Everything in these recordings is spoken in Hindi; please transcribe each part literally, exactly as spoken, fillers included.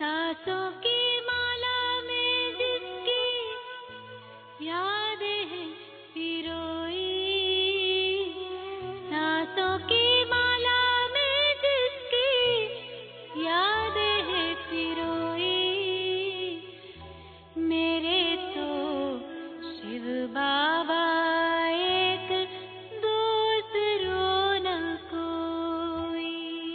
सांसों की माला में जिसकी यादें हैं पिरोई, सांसों की माला में जिसकी यादें हैं पिरोई, मेरे तो शिव बाबा एक दूसरों न कोई।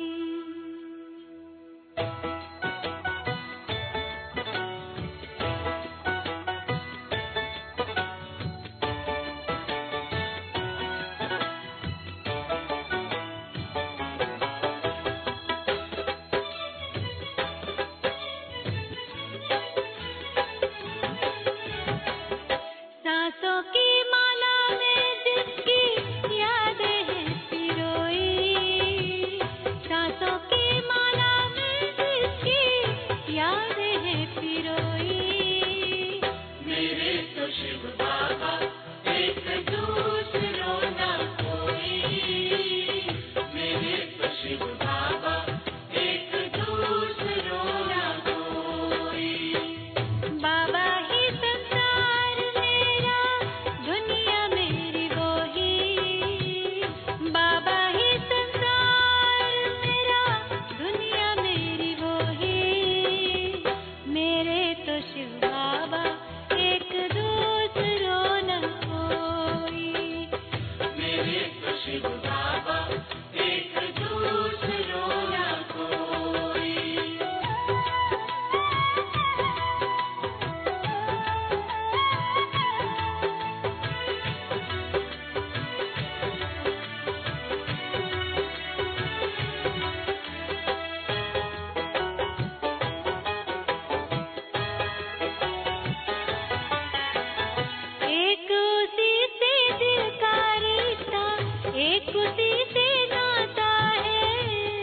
सांसों की माला में जिसकी यादें हैं पिरोई, सांसों की माला में जिसकी यादें हैं पिरोई, मेरे तो शिव बाबा एक दूसरों न कोई, मेरे तो शिव बाबा एक दूसरों न कोई। बाबा ही संसार मेरा, दुनिया मेरी वो ही, बाबा ही संसार मेरा, दुनिया मेरी वो ही, मेरे तो शिव बाबा एक दूसरों न कोई, मेरे तो शिव बाबा एक दूसरों न कोई। एक उसी से दिल का रिश्ता, एक उसी से नाता है,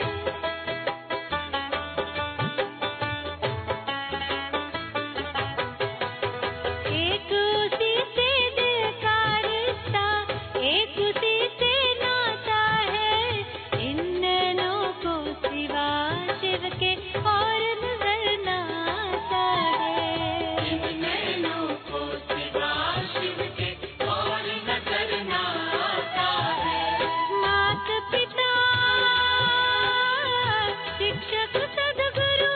एक उसी से दिल का रिश्ता, एक उसी से नाता है, इन नैनों को सिवा शिव के और नजर न आता है, इन नैनों को सिवा शिव के और नजर न आता है। मात पिता शिक्षक सद्गुरु,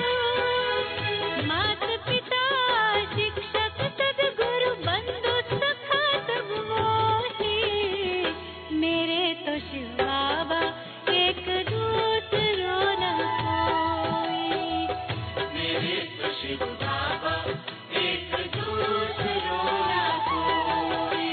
मात पिता शिक्षक सद्गुरु, बंधु सखा सब वो ही, मेरे तो शिव बाबा एक दूसरों न कोई, मेरे तो शिव बाबा एक दूसरों न कोई।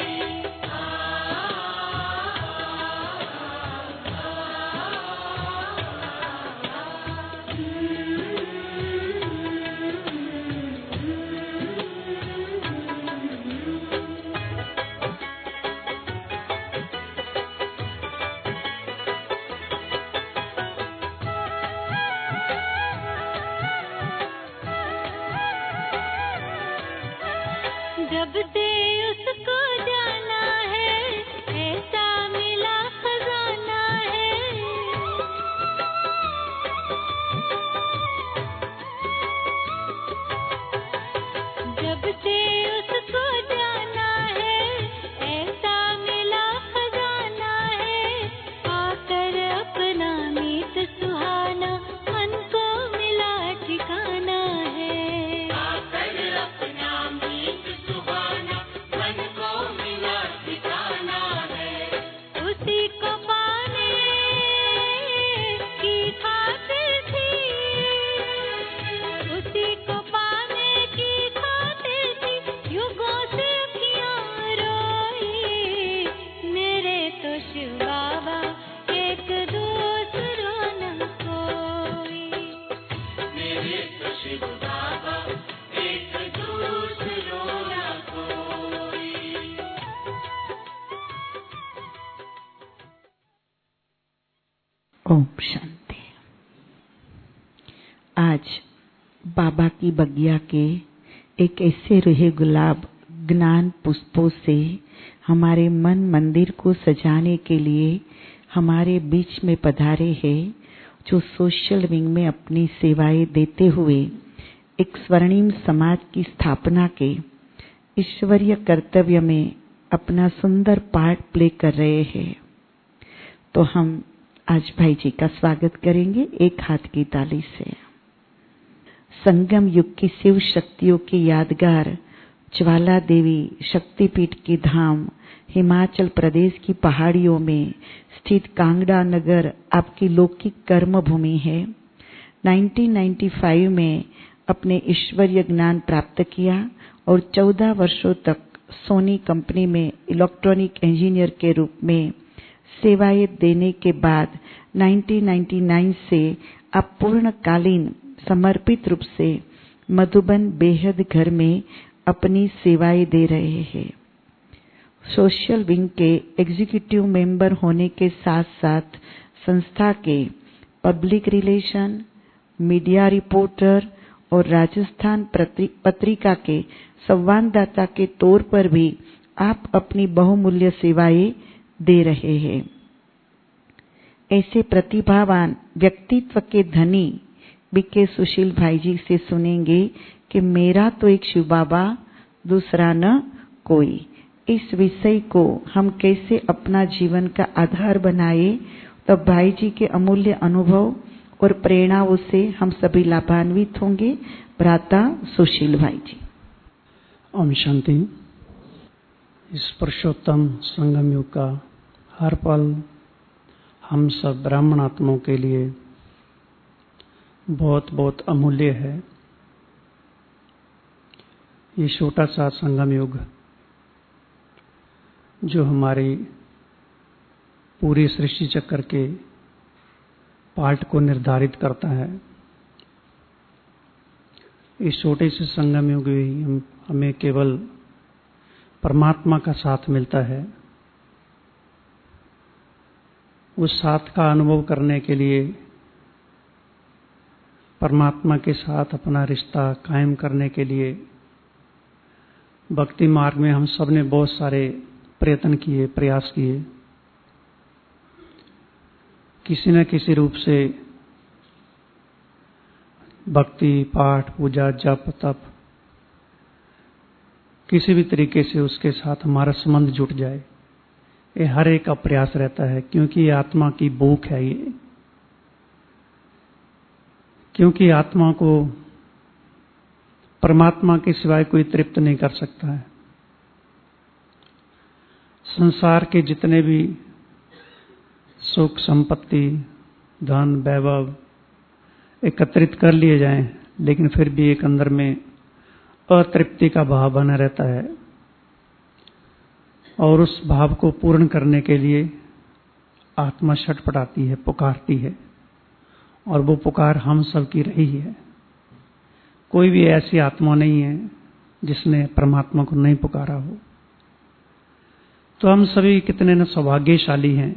जब से उसको जाना है, ऐसा मिला खजाना है, जब से उसको जाना है, ऐसा मिला खजाना है, आकर अपना मीत सुहाना मन को मिला ठिकाना है, आकर अपना मीत सुहाना मन को मिला ठिकाना है, उसी को पाने की खातिर थी, उसी को पाने की खातिर थी, युगों से अखियाँ रोई, मेरे तो शिव बाबा एक दूसरों न कोई, मेरे तो शिव बाबा एक दूसरों न कोई। ओम शांति। आज बाबा की बगिया के एक ऐसे रुहे गुलाब ज्ञान पुष्पों से हमारे मन मंदिर को सजाने के लिए हमारे बीच में पधारे हैं, जो सोशल विंग में अपनी सेवाएं देते हुए एक स्वर्णिम समाज की स्थापना के ईश्वरीय कर्तव्य में अपना सुंदर पार्ट प्ले कर रहे हैं। तो हम आज भाई जी का स्वागत करेंगे एक हाथ की ताली से। संगम युग की शिव शक्तियों की यादगार ज्वाला देवी शक्तिपीठ की धाम हिमाचल प्रदेश की पहाड़ियों में स्थित कांगड़ा नगर आपकी लौकिक कर्म भूमि है। उन्नीस सौ पचानवे में अपने ईश्वरीय ज्ञान प्राप्त किया और चौदह वर्षों तक सोनी कंपनी में इलेक्ट्रॉनिक इंजीनियर के रूप में सेवाएं देने के बाद उन्नीस सौ निन्यानवे से आप पूर्णकालीन समर्पित रूप से मधुबन बेहद घर में अपनी सेवाएं दे रहे हैं। सोशल विंग के एग्जीक्यूटिव मेंबर होने के साथ साथ संस्था के पब्लिक रिलेशन, मीडिया रिपोर्टर और राजस्थान पत्रिका के संवाददाता के तौर पर भी आप अपनी बहुमूल्य सेवाएं दे रहे हैं। ऐसे प्रतिभावान व्यक्तित्व के धनी बीके सुशील भाई जी से सुनेंगे कि मेरा तो एक शिव बाबा दूसरा न कोई। इस विषय को हम कैसे अपना जीवन का आधार बनाए, तो भाई जी के अमूल्य अनुभव और प्रेरणाओं से हम सभी लाभान्वित होंगे। भ्राता सुशील भाई जी। ओम शांति। इस पुरुषोत्तम संगम युग का हर पल हम सब ब्राह्मण आत्माओं के लिए बहुत बहुत अमूल्य है। ये छोटा सा संगम युग जो हमारी पूरी सृष्टि चक्र के पार्ट को निर्धारित करता है, इस छोटे से संगम युग में हमें केवल परमात्मा का साथ मिलता है। उस साथ का अनुभव करने के लिए, परमात्मा के साथ अपना रिश्ता कायम करने के लिए भक्ति मार्ग में हम सब ने बहुत सारे प्रयत्न किए, प्रयास किए। किसी न किसी रूप से भक्ति, पाठ, पूजा, जप, तप, किसी भी तरीके से उसके साथ हमारा संबंध जुट जाए, ये हर एक का प्रयास रहता है। क्योंकि ये आत्मा की भूख है ये क्योंकि आत्मा को परमात्मा के सिवाय कोई तृप्त नहीं कर सकता है। संसार के जितने भी सुख, संपत्ति, धन, वैभव एकत्रित कर लिए जाएं, लेकिन फिर भी एक अंदर में अतृप्ति का भाव बना रहता है और उस भाव को पूर्ण करने के लिए आत्मा छटपटाती है, पुकारती है, और वो पुकार हम सब की रही है। कोई भी ऐसी आत्मा नहीं है जिसने परमात्मा को नहीं पुकारा हो। तो हम सभी कितने न सौभाग्यशाली हैं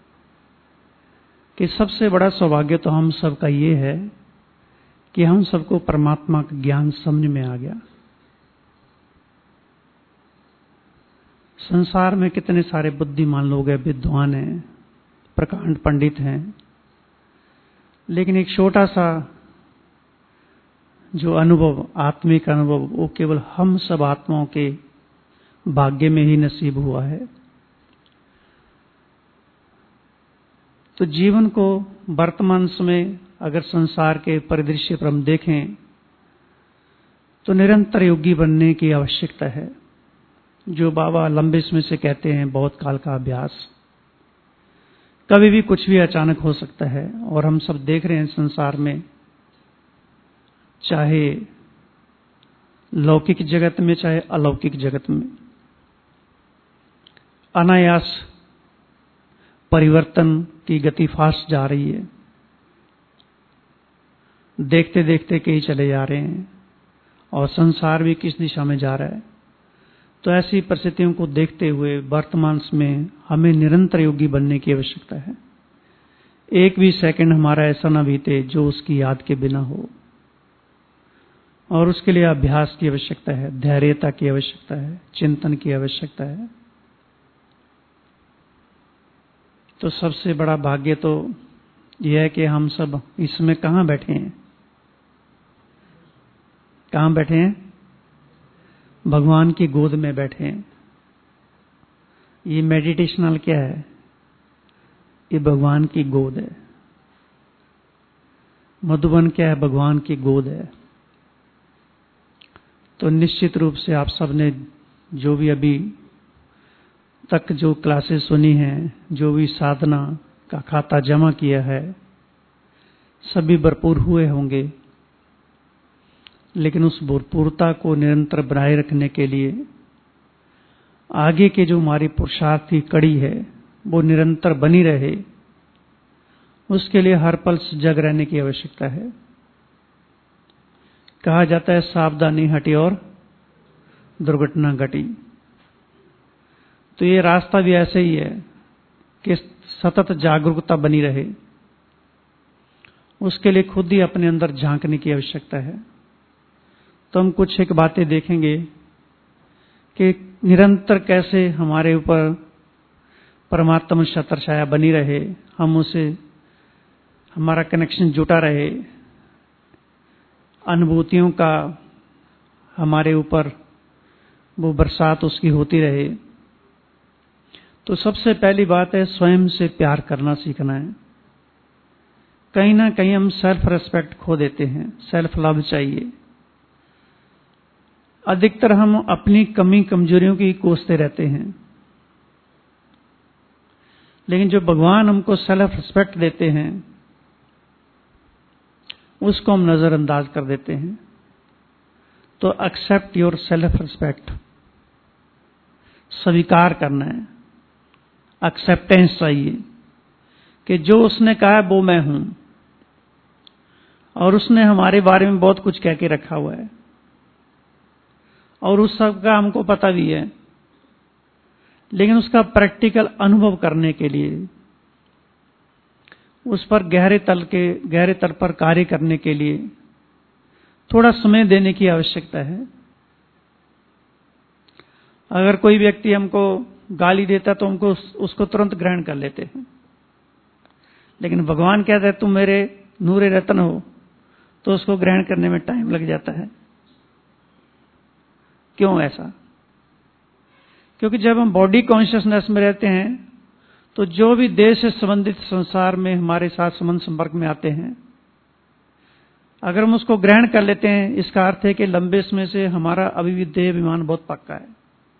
कि सबसे बड़ा सौभाग्य तो हम सब का ये है कि हम सबको परमात्मा का ज्ञान समझ में आ गया। संसार में कितने सारे बुद्धिमान लोग हैं, विद्वान हैं, प्रकांड पंडित हैं, लेकिन एक छोटा सा जो अनुभव, आत्मिक अनुभव, वो केवल हम सब आत्माओं के भाग्य में ही नसीब हुआ है। तो जीवन को वर्तमान समय अगर संसार के परिदृश्य पर हम देखें तो निरंतर योगी बनने की आवश्यकता है। जो बाबा लंबे समय से कहते हैं, बहुत काल का अभ्यास। कभी भी कुछ भी अचानक हो सकता है और हम सब देख रहे हैं संसार में, चाहे लौकिक जगत में चाहे अलौकिक जगत में, अनायास परिवर्तन की गति फास्ट जा रही है। देखते देखते कहीं चले जा रहे हैं और संसार भी किस दिशा में जा रहा है। तो ऐसी परिस्थितियों को देखते हुए वर्तमान में हमें निरंतर योगी बनने की आवश्यकता है। एक भी सेकंड हमारा ऐसा ना बीते जो उसकी याद के बिना हो, और उसके लिए अभ्यास की आवश्यकता है, धैर्यता की आवश्यकता है, चिंतन की आवश्यकता है। तो सबसे बड़ा भाग्य तो यह है कि हम सब इसमें कहाँ बैठे हैं? कहाँ बैठे हैं? भगवान की गोद में बैठे हैं। ये मेडिटेशनल क्या है? ये भगवान की गोद है। मधुबन क्या है? भगवान की गोद है। तो निश्चित रूप से आप सब ने जो भी अभी तक जो क्लासेस सुनी हैं, जो भी साधना का खाता जमा किया है, सभी भरपूर हुए होंगे। लेकिन उस भरपूरता को निरंतर बनाए रखने के लिए आगे के जो हमारी पुरुषार्थ की कड़ी है वो निरंतर बनी रहे, उसके लिए हर पल सजग रहने की आवश्यकता है। कहा जाता है सावधानी हटी और दुर्घटना घटी। तो ये रास्ता भी ऐसे ही है कि सतत जागरूकता बनी रहे, उसके लिए खुद ही अपने अंदर झांकने की आवश्यकता है। तो हम कुछ एक बातें देखेंगे कि निरंतर कैसे हमारे ऊपर परमात्मा छत्र छाया बनी रहे, हम उसे हमारा कनेक्शन जुटा रहे, अनुभूतियों का हमारे ऊपर वो बरसात उसकी होती रहे। तो सबसे पहली बात है स्वयं से प्यार करना सीखना है। कहीं ना कहीं हम सेल्फ रेस्पेक्ट खो देते हैं, सेल्फ लव चाहिए। अधिकतर हम अपनी कमी कमजोरियों की कोसते रहते हैं, लेकिन जो भगवान हमको सेल्फ रिस्पेक्ट देते हैं उसको हम नजरअंदाज कर देते हैं। तो एक्सेप्ट योर सेल्फ रिस्पेक्ट, स्वीकार करना है, एक्सेप्टेंस चाहिए कि जो उसने कहा है वो मैं हूं, और उसने हमारे बारे में बहुत कुछ कह के रखा हुआ है और उस सब का हमको पता भी है। लेकिन उसका प्रैक्टिकल अनुभव करने के लिए, उस पर गहरे तल के गहरे तल पर कार्य करने के लिए थोड़ा समय देने की आवश्यकता है। अगर कोई व्यक्ति हमको गाली देता तो हमको उसको तुरंत ग्रहण कर लेते हैं, लेकिन भगवान कहते हैं तुम मेरे नूरे रत्न हो, तो उसको ग्रहण करने में टाइम लग जाता है। क्यों ऐसा? क्योंकि जब हम बॉडी कॉन्शियसनेस में रहते हैं तो जो भी देह से संबंधित संसार में हमारे साथ संबंध संपर्क में आते हैं, अगर हम उसको ग्रहण कर लेते हैं, इसका अर्थ है कि लंबे समय से हमारा अभी भी देह अभिमान बहुत पक्का है।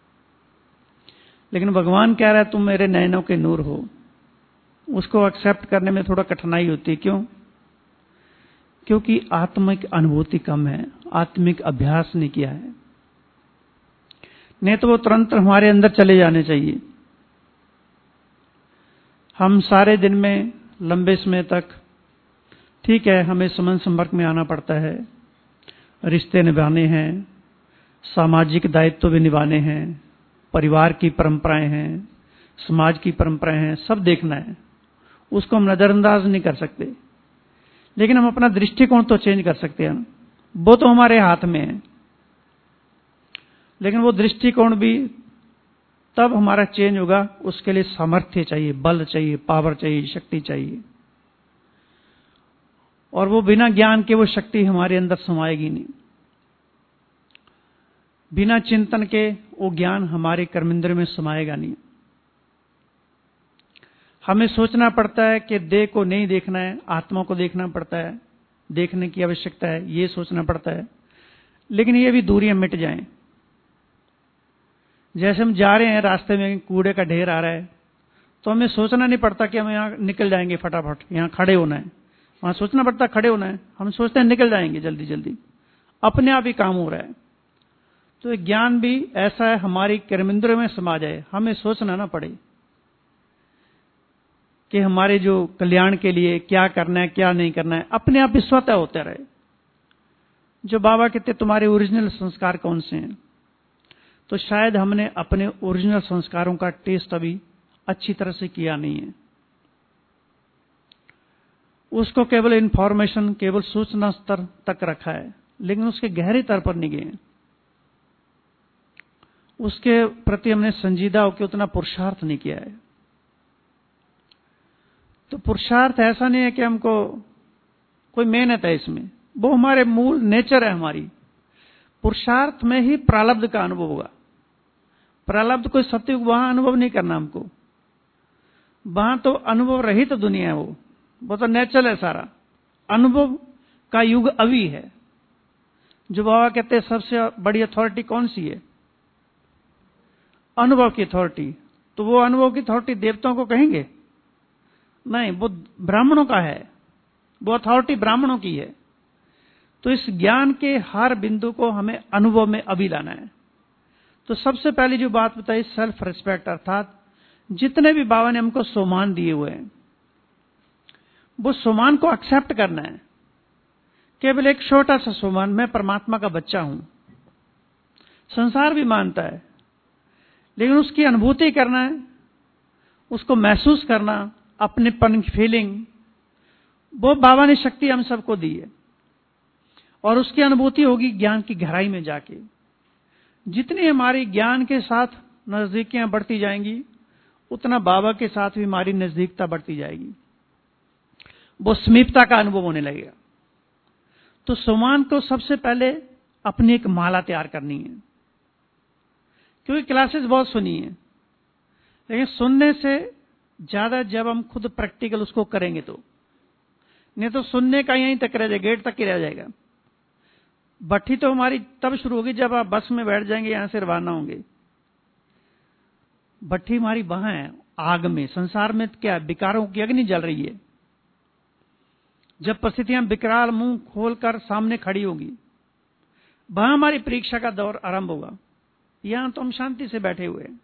लेकिन भगवान कह रहा है तुम मेरे नयनों के नूर हो, उसको एक्सेप्ट करने में थोड़ा कठिनाई होती है। क्यों? क्योंकि आत्मिक अनुभूति कम है, आत्मिक अभ्यास नहीं किया है। नहीं तो वो तुरंत हमारे अंदर चले जाने चाहिए। हम सारे दिन में लंबे समय तक, ठीक है, हमें संबंध संपर्क में आना पड़ता है, रिश्ते निभाने हैं, सामाजिक दायित्व भी निभाने हैं, परिवार की परंपराएं हैं, समाज की परंपराएं हैं, सब देखना है। उसको हम नजरअंदाज नहीं कर सकते, लेकिन हम अपना दृष्टिकोण तो चेंज कर सकते हैं। वो तो हमारे हाथ में है, लेकिन वो दृष्टिकोण भी तब हमारा चेंज होगा, उसके लिए सामर्थ्य चाहिए, बल चाहिए, पावर चाहिए, शक्ति चाहिए। और वो बिना ज्ञान के वो शक्ति हमारे अंदर समाएगी नहीं। बिना चिंतन के वो ज्ञान हमारे कर्मेंद्र में समाएगा नहीं। हमें सोचना पड़ता है कि देह को नहीं देखना है, आत्मा को देखना पड़ता है, देखने की आवश्यकता है, ये सोचना पड़ता है। लेकिन ये भी दूरियां मिट जाएं। जैसे हम जा रहे हैं, रास्ते में कूड़े का ढेर आ रहा है, तो हमें सोचना नहीं पड़ता कि हम यहाँ निकल जाएंगे फटाफट, यहाँ खड़े होना है। वहां सोचना पड़ता खड़े होना है, हम सोचते हैं निकल जाएंगे जल्दी जल्दी, अपने आप ही काम हो रहा है। तो ज्ञान भी ऐसा है, हमारी कर्मेंद्र में समा जाए, हमें सोचना ना पड़े कि हमारे जो कल्याण के लिए क्या करना है क्या नहीं करना है, अपने आप ही स्वतः होता रहे। जो बाबा कहते तुम्हारे ओरिजिनल संस्कार कौन से हैं, तो शायद हमने अपने ओरिजिनल संस्कारों का टेस्ट अभी अच्छी तरह से किया नहीं है। उसको केवल इंफॉर्मेशन, केवल सूचना स्तर तक रखा है, लेकिन उसके गहरे स्तर पर नहीं गए। उसके प्रति हमने संजीदा होकर उतना पुरुषार्थ नहीं किया है। तो पुरुषार्थ ऐसा नहीं है कि हमको कोई मेहनत है इसमें, वो हमारे मूल नेचर है हमारी। पुरुषार्थ में ही प्रारब्ध का अनुभव होगा। प्रारब्ध कोई सत्युग वहां अनुभव नहीं करना हमको, वहां तो अनुभव रहित तो दुनिया है, वो वो तो नेचुरल है सारा। अनुभव का युग अभी है। जो बाबा कहते हैं सबसे बड़ी अथॉरिटी कौन सी है? अनुभव की अथॉरिटी। तो वो अनुभव की अथॉरिटी देवताओं को कहेंगे? नहीं, वो ब्राह्मणों का है, वो अथॉरिटी ब्राह्मणों की है। तो इस ज्ञान के हर बिंदु को हमें अनुभव में अभी लाना है। तो सबसे पहली जो बात बताई सेल्फ रिस्पेक्ट, अर्थात जितने भी बाबा ने हमको सोमान दिए हुए हैं वो सोमान को एक्सेप्ट करना है। केवल एक छोटा सा सोमान, मैं परमात्मा का बच्चा हूं। संसार भी मानता है, लेकिन उसकी अनुभूति करना है, उसको महसूस करना, अपनेपन की फीलिंग, वो बाबा ने शक्ति हम सबको दी है। और उसकी अनुभूति होगी ज्ञान की गहराई में जाके। जितनी हमारी ज्ञान के साथ नजदीकियां बढ़ती जाएंगी, उतना बाबा के साथ भी हमारी नजदीकता बढ़ती जाएगी, वो समीपता का अनुभव होने लगेगा। तो सोमान को सबसे पहले अपनी एक माला तैयार करनी है। क्योंकि क्लासेस बहुत सुनी है, लेकिन सुनने से ज्यादा जब हम खुद प्रैक्टिकल उसको करेंगे तो, नहीं तो सुनने का यहीं तक रह जाएगा, गेट तक ही रह जाएगा। भट्ठी तो हमारी तब शुरू होगी जब आप बस में बैठ जाएंगे, यहां से रवाना होंगे। भट्ठी हमारी वहां है, आग में। संसार में क्या विकारों की अग्नि जल रही है। जब परिस्थितियां विकराल मुंह खोलकर सामने खड़ी होगी, वहां हमारी परीक्षा का दौर आरंभ होगा। यहां तो हम शांति से बैठे हुए हैं।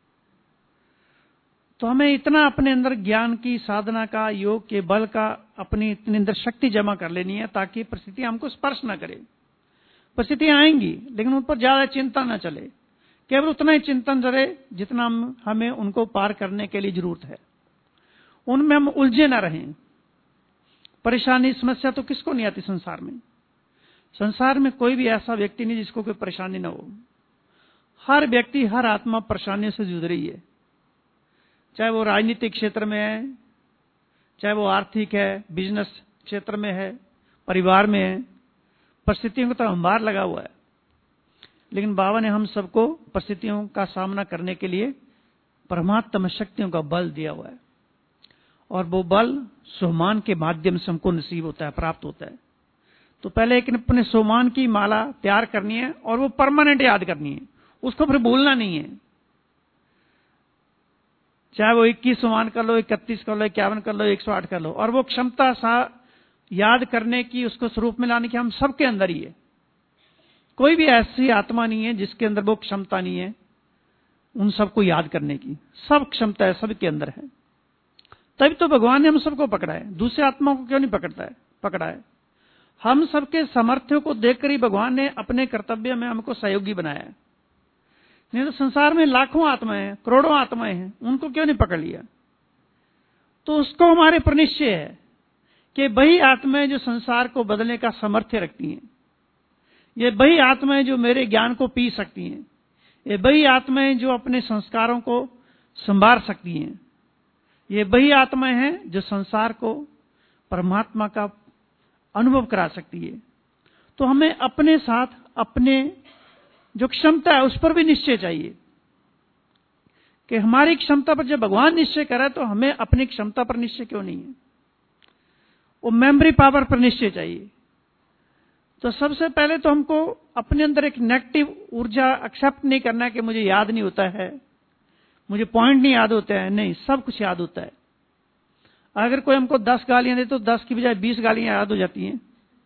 तो हमें इतना अपने अंदर ज्ञान की साधना का, योग के बल का, अपनी इतनी अंदर शक्ति जमा कर लेनी है ताकि परिस्थितियां हमको स्पर्श न करे। परिस्थितियां आएंगी लेकिन उन पर ज्यादा चिंता न चले, केवल उतना ही चिंतन करे जितना हम, हमें उनको पार करने के लिए जरूरत है। उनमें हम उलझे न रहें। परेशानी समस्या तो किसको नहीं आती संसार में। संसार में कोई भी ऐसा व्यक्ति नहीं जिसको कोई परेशानी न हो। हर व्यक्ति, हर आत्मा परेशानियों से जूझ रही है। चाहे वो राजनीतिक क्षेत्र में है, चाहे वो आर्थिक है, बिजनेस क्षेत्र में है, परिवार में है, परिस्थितियों का तो अंबार लगा हुआ है। लेकिन बाबा ने हम सबको परिस्थितियों का सामना करने के लिए परमात्मा शक्तियों का बल दिया हुआ है। और वो बल सोमान के माध्यम से हमको नसीब होता है, प्राप्त होता है। तो पहले एक अपने सोमान की माला तैयार करनी है और वो परमानेंट याद करनी है, उसको फिर भूलना नहीं है। चाहे वो इक्कीस सोमान कर लो, इकतीस कर लो, इक्यावन कर लो, एक सौ आठ कर लो, और वो क्षमता सा याद करने की, उसको स्वरूप में लाने की हम सबके अंदर ही है। कोई भी ऐसी आत्मा नहीं है जिसके अंदर वो क्षमता नहीं है उन सबको याद करने की। सब क्षमता है, सबके अंदर है। तभी तो भगवान ने हम सबको पकड़ा है। दूसरे आत्मा को क्यों नहीं पकड़ता है? पकड़ा है। हम सबके सामर्थ्यों को देखकर ही भगवान ने अपने कर्तव्य में हमको सहयोगी बनाया है। नहीं तो संसार में लाखों आत्माएं हैं, करोड़ों आत्माएं हैं, उनको क्यों नहीं पकड़ लिया? तो उसको हमारे पर निश्चय है कि वही आत्माएं जो संसार को बदलने का सामर्थ्य रखती हैं, ये वही आत्माएं जो मेरे ज्ञान को पी सकती हैं, ये वही आत्माएं जो अपने संस्कारों को संभाल सकती हैं, ये वही आत्माएं हैं जो संसार को परमात्मा का अनुभव करा सकती है। तो हमें अपने साथ अपने जो क्षमता है उस पर भी निश्चय चाहिए कि हमारी क्षमता पर जब भगवान निश्चय करे तो हमें अपनी क्षमता पर निश्चय क्यों नहीं है? वो मेमोरी पावर पर निश्चय चाहिए। तो सबसे पहले तो हमको अपने अंदर एक नेगेटिव ऊर्जा एक्सेप्ट नहीं करना है कि मुझे याद नहीं होता है, मुझे पॉइंट नहीं याद होता है। नहीं, सब कुछ याद होता है। अगर कोई हमको दस गालियां दे तो दस की बजाय बीस गालियां याद हो जाती हैं।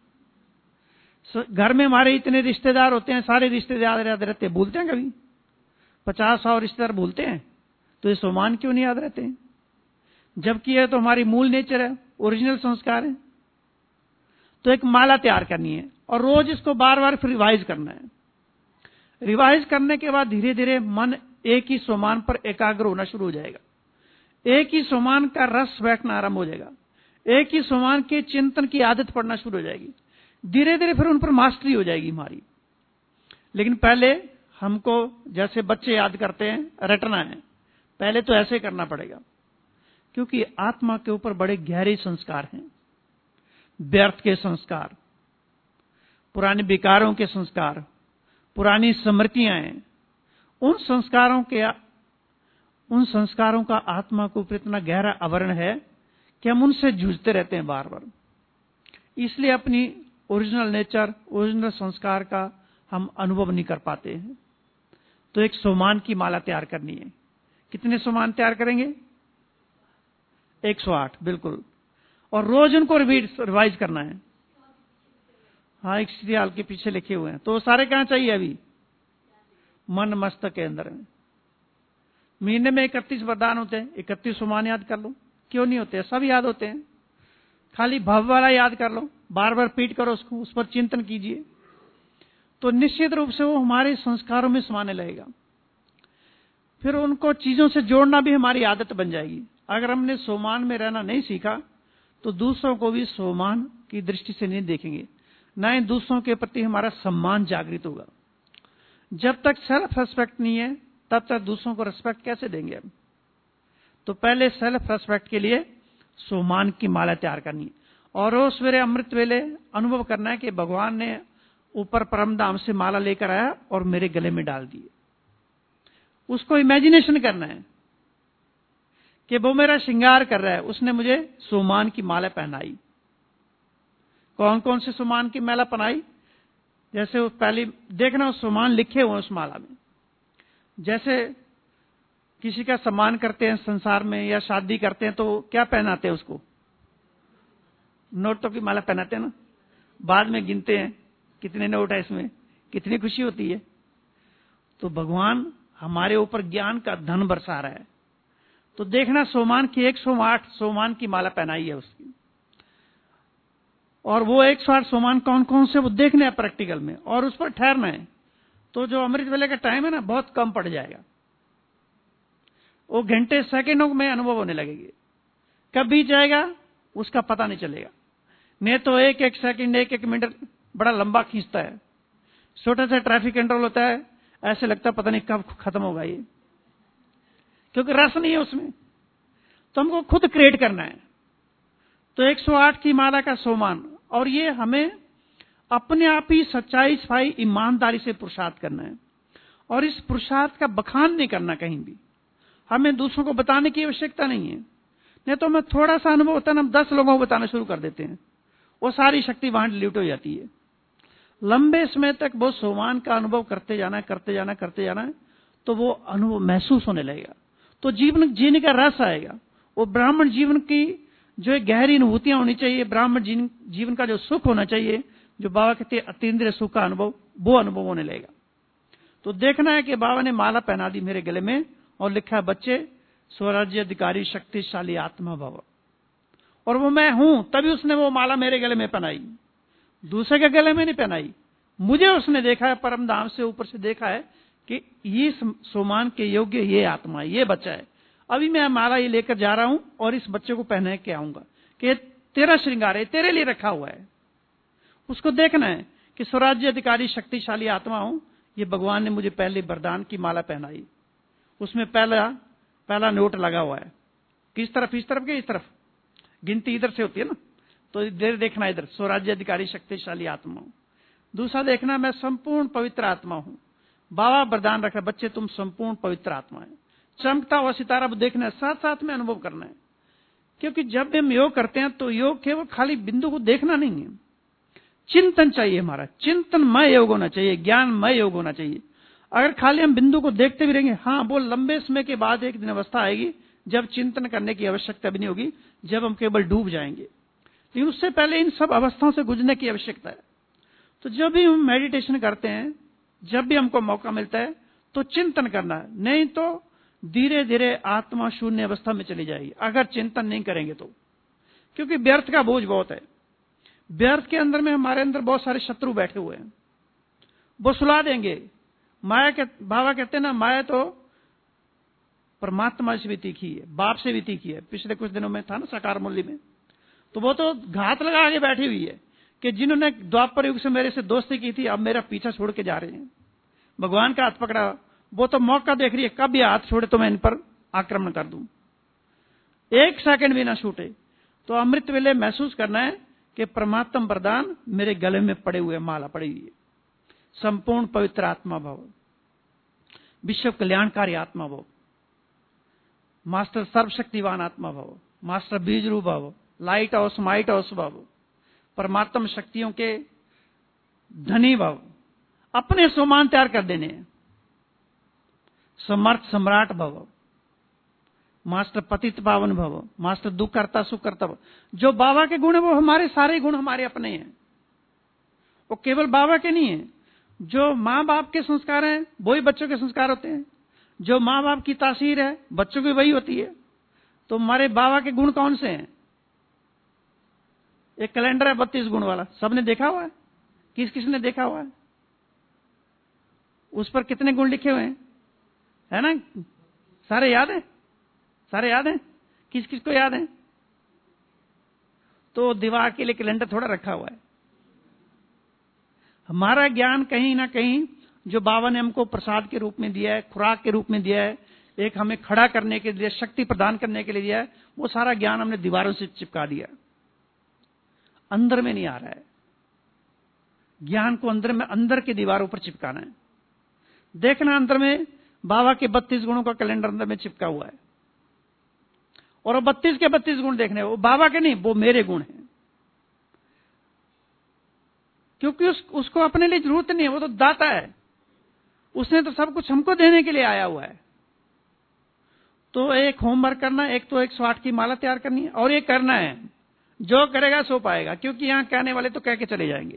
घर में हमारे इतने रिश्तेदार होते हैं, सारे रिश्तेदार याद रहते हैं, भूलते हैं कभी? पचास सौ रिश्तेदार भूलते हैं, तो ये सोमान क्यों नहीं याद रहते हैं? जबकि ये तो हमारी मूल नेचर है, ओरिजिनल संस्कार है। तो एक माला तैयार करनी है और रोज इसको बार बार फिर रिवाइज करना है। रिवाइज करने के बाद धीरे धीरे मन एक ही सोमान पर एकाग्र होना शुरू हो जाएगा। एक ही सोमान का रस बैठना आरंभ हो जाएगा। एक ही सोमान के चिंतन की आदत पड़ना शुरू हो जाएगी। धीरे धीरे फिर उन पर मास्टरी हो जाएगी हमारी। लेकिन पहले हमको जैसे बच्चे याद करते हैं, रटना है। पहले तो ऐसे करना पड़ेगा क्योंकि आत्मा के ऊपर बड़े गहरे संस्कार हैं, व्यर्थ के संस्कार, पुराने विकारों के संस्कार, पुरानी स्मृतियां हैं। उन संस्कारों के उन संस्कारों का आत्मा के ऊपर इतना गहरा आवरण है कि हम उनसे जूझते रहते हैं बार बार। इसलिए अपनी ओरिजिनल नेचर, ओरिजिनल संस्कार का हम अनुभव नहीं कर पाते हैं। तो एक सोमान की माला तैयार करनी है। कितने सोमान तैयार करेंगे? एक सौ आठ, बिल्कुल। और रोज उनको रिवाइज करना है। हाँ, एक सीरियल के पीछे लिखे हुए हैं। तो सारे कहां चाहिए अभी? मन मस्तक के अंदर में। महीने में इकतीस वरदान होते हैं, इकतीस सोमान याद कर लो। क्यों नहीं होते? सब याद होते हैं। खाली भव वाला याद कर लो, बार बार रिपीट करो उसको, उस पर चिंतन कीजिए, तो निश्चित रूप से वो हमारे संस्कारों में समाने लगेगा। फिर उनको चीजों से जोड़ना भी हमारी आदत बन जाएगी। अगर हमने सोमान में रहना नहीं सीखा तो दूसरों को भी सोमान की दृष्टि से नहीं देखेंगे, न ही दूसरों के प्रति हमारा सम्मान जागृत होगा। जब तक सेल्फ रेस्पेक्ट नहीं है तब तक दूसरों को रेस्पेक्ट कैसे देंगे हम? तो पहले सेल्फ रेस्पेक्ट के लिए सोमान की माला तैयार करनी है। और रोज सवेरे अमृत वेले अनुभव करना है कि भगवान ने ऊपर परम धाम से माला लेकर आया और मेरे गले में डाल दिए। उसको इमेजिनेशन करना है कि वो मेरा श्रृंगार कर रहा है, उसने मुझे सोमान की माला पहनाई। कौन कौन से सोमान की माला पहनाई? जैसे उस पहली देखना, उस सोमान लिखे हुए उस माला में। जैसे किसी का सम्मान करते हैं संसार में या शादी करते हैं तो क्या पहनाते हैं उसको? नोटों की माला पहनाते हैं ना। बाद में गिनते हैं कितने नोट है इसमें, कितनी खुशी होती है। तो भगवान हमारे ऊपर ज्ञान का धन बरसा रहा है। तो देखना, सोमान की एक सौ आठ सोमान की माला पहनाई है उसकी। और वो एक सौ आठ सोमान कौन कौन से वो देखने हैं प्रैक्टिकल में, और उस पर ठहरना है। तो जो अमृत वेले का टाइम है ना, बहुत कम पड़ जाएगा। वो घंटे सेकंडों में अनुभव होने लगेगी। कब बीत जाएगा उसका पता नहीं चलेगा। नहीं तो एक एक सेकंड, एक एक मिनट बड़ा लंबा खींचता है। छोटा सा ट्रैफिक कंट्रोल होता है, ऐसे लगता है पता नहीं कब खत्म होगा ये, क्योंकि रस नहीं है उसमें। तो हमको खुद क्रिएट करना है। तो एक सौ आठ की माला का सोमान, और ये हमें अपने आप ही सच्चाई, सफाई, ईमानदारी से पुरुषार्थ करना है। और इस पुरुषार्थ का बखान नहीं करना कहीं भी। हमें दूसरों को बताने की आवश्यकता नहीं है। नहीं तो हमें थोड़ा सा अनुभव होता है ना, हम दस लोगों को बताना शुरू कर देते हैं, वो सारी शक्ति वहां डिलीट हो जाती है। लंबे समय तक वो सोमान का अनुभव करते जाना है, करते जाना करते जाना है, तो वो अनुभव महसूस होने लगेगा। तो जीवन जीने का रस आएगा। वो ब्राह्मण जीवन की जो गहरी अनुभूतियां होनी चाहिए, ब्राह्मण जीवन का जो सुख होना चाहिए, जो बाबा कहते हैं अतीन्द्रिय सुख का अनुभव, वो अनुभव होने लगेगा। तो देखना है कि बाबा ने माला पहना दी मेरे गले में और लिखा है, बच्चे स्वराज्य अधिकारी शक्तिशाली आत्मा भव। और वो मैं हूं, तभी उसने वो माला मेरे गले में पहनाई, दूसरे के गले में नहीं पहनाई। मुझे उसने देखा है, परम धाम से ऊपर से देखा है कि ये सोमान के योग्य ये आत्मा, ये बच्चा है। अभी मैं माला ये लेकर जा रहा हूं और इस बच्चे को पहना के आऊंगा कि तेरा श्रृंगार है, तेरे लिए रखा हुआ है। उसको देखना है कि स्वराज्य अधिकारी शक्तिशाली आत्मा हूं, ये भगवान ने मुझे पहले वरदान की माला पहनाई। उसमें पहला पहला नोट लगा हुआ है। किस तरफ? इस तरफ के इस तरफ? गिनती इधर से होती है ना, तो इधर देखना, इधर स्वराज्य अधिकारी शक्तिशाली आत्मा हूं। दूसरा देखना, मैं संपूर्ण पवित्र आत्मा हूं। बाबा वरदान रखा, बच्चे तुम संपूर्ण पवित्र आत्मा है। चमकता हुआ सितारा देखना है, साथ साथ में अनुभव करना है। क्योंकि जब हम योग करते हैं तो योग केवल खाली बिंदु को देखना नहीं है, चिंतन चाहिए। हमारा चिंतनमय योग होना चाहिए, ज्ञानमय योग होना चाहिए। अगर खाली हम बिंदु को देखते भी रहेंगे, हाँ, वो लंबे समय के बाद एक दिन अवस्था आएगी जब चिंतन करने की आवश्यकता भी नहीं होगी, जब हम केवल डूब जाएंगे। लेकिन उससे पहले इन सब अवस्थाओं से गुजरने की आवश्यकता है। तो जब भी हम मेडिटेशन करते हैं, जब भी हमको मौका मिलता है, तो चिंतन करना है। नहीं तो धीरे धीरे आत्मा शून्य अवस्था में चली जाएगी अगर चिंतन नहीं करेंगे तो। क्योंकि व्यर्थ का बोझ बहुत है। व्यर्थ के अंदर में हमारे अंदर बहुत सारे शत्रु बैठे हुए हैं, वो सुला देंगे। माया के बाबा कहते हैं ना, माया तो परमात्मा से भी तीखी है, बाप से भी तीखी है। पिछले कुछ दिनों में था ना साकार मुरली में, तो वो तो घात लगा के बैठी हुई है कि जिन्होंने द्वापर युग से मेरे से दोस्ती की थी, अब मेरा पीछा छोड़ के जा रहे हैं। भगवान का हाथ पकड़ा, वो तो मौका देख रही है कब ये हाथ छोड़े तो मैं इन पर आक्रमण कर दूं। एक सेकंड भी ना छूटे। तो अमृत वेले महसूस करना है कि परमात्म वरदान मेरे गले में पड़े हुए, माला पड़ी हुई है। संपूर्ण पवित्र आत्मा भव, विश्व कल्याणकारी आत्मा भव, मास्टर सर्वशक्तिवान आत्मा भव, मास्टर बीज रूप भव, लाइट हाउस माइट हाउस भव, परमात्म शक्तियों के धनी भव। अपने सोमान तैयार कर देने हैं। समर्थ सम्राट भव, मास्टर पतित पावन भव, मास्टर दुख करता सुख करता भव। जो बाबा के गुण है वो हमारे सारे गुण हमारे अपने हैं, वो केवल बाबा के नहीं है। जो माँ बाप के संस्कार हैं वही बच्चों के संस्कार होते हैं, जो माँ बाप की तासीर है बच्चों की वही होती है। तो हमारे बाबा के गुण कौन से हैं? एक कैलेंडर है बत्तीस गुण वाला, सबने देखा हुआ है? किस किस ने देखा हुआ है? उस पर कितने गुण लिखे हुए हैं, है ना? सारे याद है? सारे याद हैं? किस किस को याद है? तो दीवार के लिए कैलेंडर थोड़ा रखा हुआ है। हमारा ज्ञान कहीं ना कहीं जो बाबा ने हमको प्रसाद के रूप में दिया है, खुराक के रूप में दिया है, एक हमें खड़ा करने के लिए, शक्ति प्रदान करने के लिए दिया है, वो सारा ज्ञान हमने दीवारों से चिपका दिया। अंदर में नहीं आ रहा है ज्ञान को, अंदर में अंदर की दीवारों पर चिपकाना है। देखना अंदर में बाबा के बत्तीस गुणों का कैलेंडर अंदर में चिपका हुआ है, और वो बत्तीस के बत्तीस गुण देखने, वो बाबा के नहीं, वो मेरे गुण हैं। क्योंकि उस, उसको अपने लिए जरूरत नहीं है, वो तो दाता है। उसने तो सब कुछ हमको देने के लिए आया हुआ है। तो एक होमवर्क करना है, एक तो एक सौ आठ की माला तैयार करनी है, और ये करना है। जो करेगा सो पाएगा, क्योंकि यहां कहने वाले तो कह के चले जाएंगे।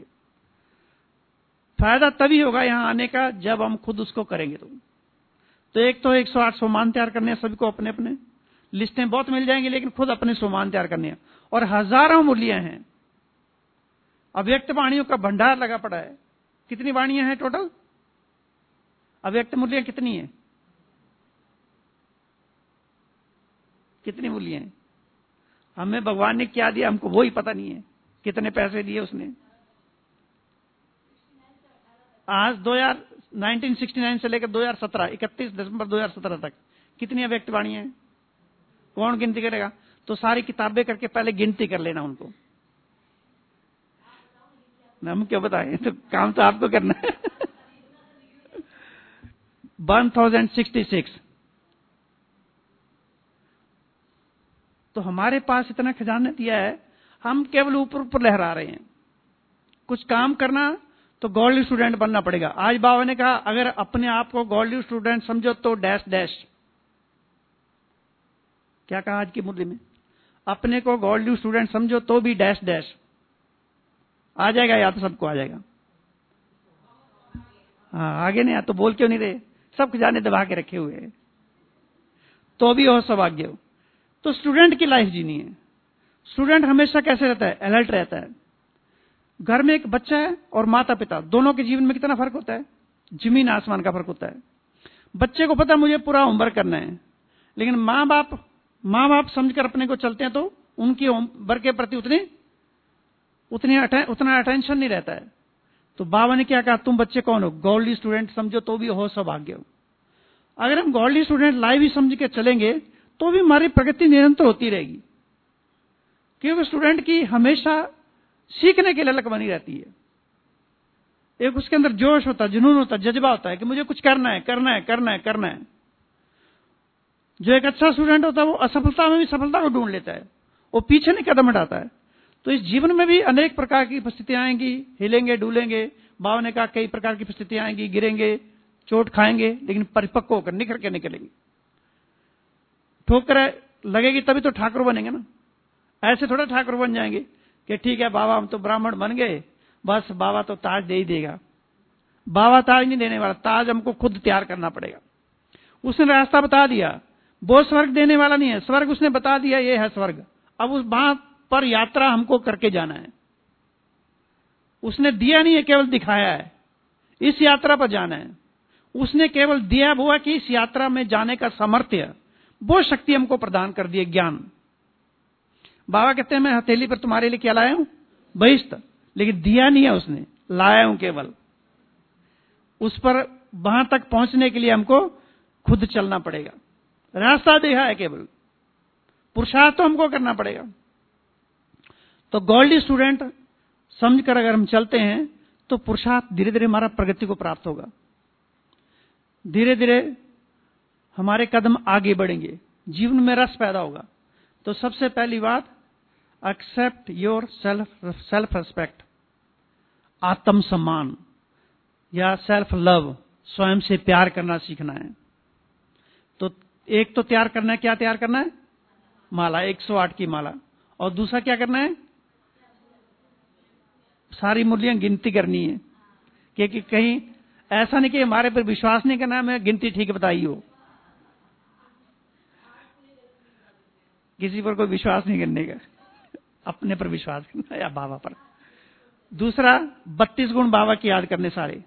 फायदा तभी होगा यहां आने का जब हम खुद उसको करेंगे। तो तो एक तो एक सौ आठ सोमान तैयार करने हैं सभी को, अपने अपने लिस्टें बहुत मिल जाएंगी, लेकिन खुद अपने सोमान तैयार करने हैं। और हजारों मूल्य हैं, अव्यक्त वाणियों का भंडार लगा पड़ा है। कितनी वाणियां हैं टोटल? अव्यक्त मूल्य कितनी है? कितनी मूल्य हैं? हमें भगवान ने क्या दिया हमको वो ही पता नहीं है। कितने पैसे दिए उसने? आज दो हजार उन्नीस सौ उनहत्तर से लेकर दो हजार सत्रह, इकतीस दिसंबर दो हजार सत्रह तक कितनी अव्यक्त वाणियां हैं? कौन गिनती करेगा? तो सारी किताबें करके पहले गिनती कर लेना उनको। हम क्यों बताएं, तो काम तो आपको करना है। One thousand sixty six. तो हमारे पास इतना खजाना दिया है, हम केवल ऊपर ऊपर लहरा रहे हैं। कुछ काम करना तो गॉडली स्टूडेंट बनना पड़ेगा। आज बाबा ने कहा अगर अपने आप को गॉडली स्टूडेंट समझो तो डैश डैश। क्या कहा आज की मुरली में? अपने को गॉडली स्टूडेंट समझो तो भी डैश डैश आ जाएगा, या तो सबको आ जाएगा। हाँ, आगे नहीं आ तो बोल क्यों नहीं रहे? सब खजाने दबा के रखे हुए हैं, तो भी हो सौभाग्य हो। तो स्टूडेंट की लाइफ जीनी है। स्टूडेंट हमेशा कैसे रहता है? अलर्ट रहता है। घर में एक बच्चा है और माता पिता, दोनों के जीवन में कितना फर्क होता है? जमीन आसमान का फर्क होता है। बच्चे को पता मुझे पूरा होमवर्क करना है, लेकिन माँ बाप माँ बाप समझकर अपने को चलते हैं तो उनकी होमवर्क के प्रति उतनी उतनी अटे, उतना अटेंशन नहीं रहता है। तो बाबा ने क्या कहा? तुम बच्चे कौन हो? गॉडली स्टूडेंट समझो तो भी हो सौभाग्य हो। अगर हम गॉडली स्टूडेंट लाइव ही समझ के चलेंगे तो भी हमारी प्रगति निरंतर होती रहेगी, क्योंकि स्टूडेंट की हमेशा सीखने के लिए ललक बनी रहती है। एक उसके अंदर जोश होता है, जुनून होता है, जज्बा होता है कि मुझे कुछ करना है करना है करना है करना है। जो एक अच्छा स्टूडेंट होता है वो असफलता में भी सफलता को ढूंढ लेता है, वो पीछे नहीं कदम हटाता है। तो इस जीवन में भी अनेक प्रकार की परिस्थितियां आएंगी, हिलेंगे डूलेंगे। बाबा ने कहा कई प्रकार की परिस्थितियां आएंगी, गिरेंगे, चोट खाएंगे, लेकिन परिपक्व होकर निखर के निकलेंगे। ठोकर लगेगी तभी तो ठाकुर बनेंगे ना। ऐसे थोड़ा ठाकुर बन जाएंगे कि ठीक है बाबा हम तो ब्राह्मण बन गए, बस बाबा तो ताज दे ही देगा। बाबा ताज नहीं देने वाला, ताज हमको खुद तैयार करना पड़ेगा। उसने रास्ता बता दिया, वो स्वर्ग देने वाला नहीं है, स्वर्ग उसने बता दिया ये है स्वर्ग। अब उस वहां पर यात्रा हमको करके जाना है। उसने दिया नहीं है, केवल दिखाया है। इस यात्रा पर जाना है। उसने केवल दिया हुआ कि इस यात्रा में जाने का सामर्थ्य, वो शक्ति हमको प्रदान कर दी, ज्ञान। बाबा कहते हैं मैं हथेली पर तुम्हारे लिए क्या लाया हूं? बहिष्ठ। लेकिन दिया नहीं है उसने, लाया हूं केवल। उस पर वहां तक पहुंचने के लिए हमको खुद चलना पड़ेगा। रास्ता देखा है केवल, पुरुषार्थ तो हमको करना पड़ेगा। तो गोल्डी स्टूडेंट समझकर अगर हम चलते हैं तो पुरुषार्थ धीरे धीरे हमारा प्रगति को प्राप्त होगा, धीरे धीरे हमारे कदम आगे बढ़ेंगे, जीवन में रस पैदा होगा। तो सबसे पहली बात, accept yourself self respect, आत्म सम्मान या सेल्फ लव, स्वयं से प्यार करना सीखना है। तो एक तो तैयार करना है, क्या तैयार करना है? माला, एक सौ आठ की माला। और दूसरा क्या करना है? सारी मुरलियां गिनती करनी है, क्योंकि कहीं ऐसा नहीं कि हमारे पर विश्वास नहीं करना है, मैं गिनती ठीक बताई हो, किसी पर कोई विश्वास नहीं करने का, अपने पर विश्वास करना या बाबा पर। दूसरा, बत्तीस गुण बाबा की याद करने सारे।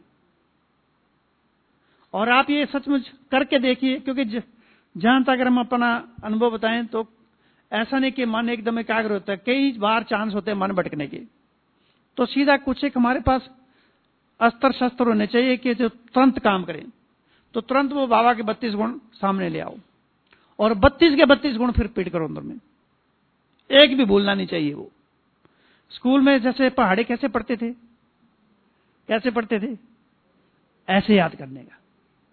और आप ये सचमुच करके देखिए, क्योंकि जहां तक हम अपना अनुभव बताएं तो ऐसा नहीं कि मन एकदम एकाग्र होता है, कई बार चांस होते हैं मन भटकने के। तो सीधा कुछ एक हमारे पास अस्त्र शस्त्र होने चाहिए कि जो तुरंत काम करें। तो तुरंत वो बाबा के बत्तीस गुण सामने ले आओ और बत्तीस के बत्तीस गुण फिर पीट करो अंदर में, एक भी भूलना नहीं चाहिए। वो स्कूल में जैसे पहाड़े कैसे पढ़ते थे, कैसे पढ़ते थे, ऐसे याद करने का।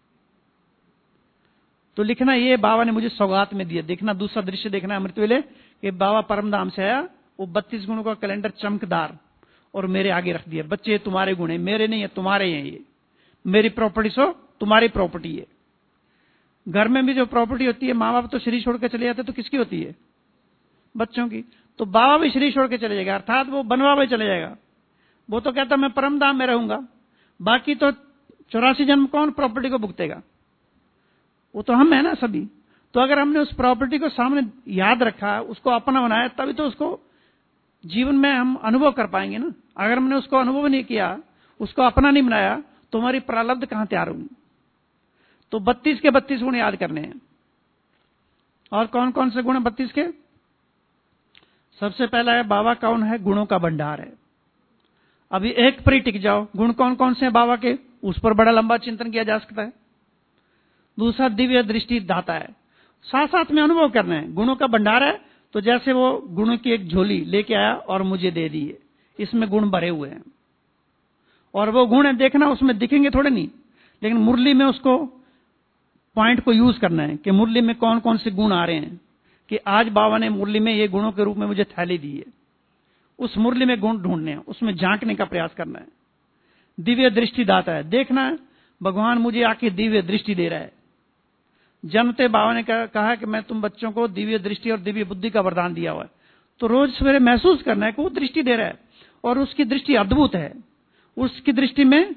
तो लिखना, ये बाबा ने मुझे सौगात में दिया। देखना, दूसरा दृश्य देखना अमृत वेले कि बाबा परमधाम से आया, वो बत्तीस गुणों का कैलेंडर चमकदार और मेरे आगे रख दिया। बच्चे तुम्हारे गुण है, मेरे नहीं है, तुम्हारे हैं। ये मेरी प्रॉपर्टी सो तुम्हारी प्रॉपर्टी है। घर में भी जो प्रॉपर्टी होती है, माँ बाप तो शरीर छोड़ के चले जाते, तो किसकी होती है? बच्चों की। तो बाबा भी शरीर छोड़ के चले जाएगा, अर्थात वो बनवा में चले जाएगा। वो तो कहता मैं परमधाम में रहूंगा, बाकी तो चौरासी जन्म कौन प्रॉपर्टी को भुगतेगा? वो तो हम है ना सभी। तो अगर हमने उस प्रॉपर्टी को सामने याद रखा, उसको अपना बनाया, तभी तो उसको जीवन में हम अनुभव कर पाएंगे ना। अगर हमने उसको अनुभव नहीं किया, उसको अपना नहीं बनाया, तो हमारी प्रारब्ध कहां तैयार होगी? तो बत्तीस के बत्तीस गुण याद करने हैं। और कौन कौन से गुण है बत्तीस के? सबसे पहला है, बाबा कौन है? गुणों का भंडार है। अभी एक पर ही टिक जाओ, गुण कौन कौन से हैं बाबा के, उस पर बड़ा लंबा चिंतन किया जा सकता है। दूसरा, दिव्य दृष्टि दाता है, साथ साथ में अनुभव करना है। गुणों का भंडार है, तो जैसे वो गुणों की एक झोली लेके आया और मुझे दे दी है, इसमें गुण भरे हुए हैं। और वो गुण है, देखना उसमें दिखेंगे थोड़े नहीं, लेकिन मुरली में उसको पॉइंट को यूज करना है कि मुरली में कौन कौन से गुण आ रहे हैं, कि आज बाबा ने मुरली में ये गुणों के रूप में मुझे थैली दी है। उस मुरली में गुण ढूंढने हैं, उसमें झांकने का प्रयास करना है। दिव्य दृष्टि दाता है, देखना है भगवान मुझे आके दिव्य दृष्टि दे रहा है। जन्मते बाबा ने कहा कि मैं तुम बच्चों को दिव्य दृष्टि और दिव्य बुद्धि का वरदान दिया हुआ है। तो रोज सवेरे महसूस करना है कि वो दृष्टि दे रहा है और उसकी दृष्टि अद्भुत है। उसकी दृष्टि में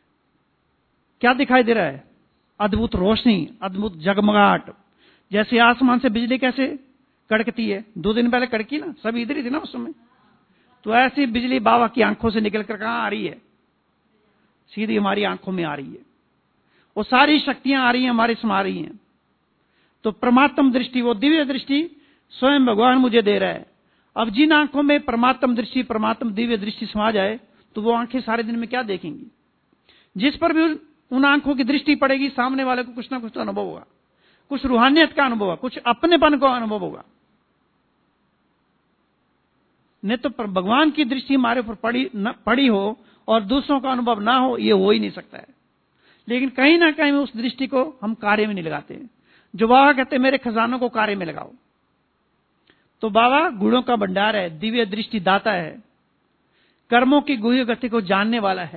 क्या दिखाई दे रहा है? अद्भुत रोशनी, अद्भुत जगमगाहट। जैसे आसमान से बिजली कैसे कड़कती है, दो दिन पहले कड़की ना, सब इधर ही थे ना उस समय। तो ऐसी बिजली बाबा की आंखों से निकलकर कहां आ रही है? सीधी हमारी आंखों में आ रही है। वो सारी शक्तियां आ रही हैं, हमारी समा रही हैं। तो परमात्म दृष्टि, वो दिव्य दृष्टि स्वयं भगवान मुझे दे रहा है। अब जिन आंखों में परमात्म दृष्टि, परमात्म दिव्य दृष्टि समा जाए, तो वो आंखें सारे दिन में क्या देखेंगी? जिस पर भी उन आंखों की दृष्टि पड़ेगी, सामने वाले को कुछ ना कुछ तो अनुभव होगा, कुछ रूहानियत का अनुभव होगा, कुछ अपनेपन का अनुभव होगा। नहीं तो भगवान की दृष्टि हमारे ऊपर पड़ी न पड़ी हो और दूसरों का अनुभव ना हो, ये हो ही नहीं सकता है। लेकिन कहीं ना कहीं उस दृष्टि को हम कार्य में नहीं लगाते हैं। जो बाबा कहते हैं मेरे खजानों को कार्य में लगाओ। तो बाबा गुणों का भंडार है, दिव्य दृष्टि दाता है, कर्मों की गुह्य गति को जानने वाला है,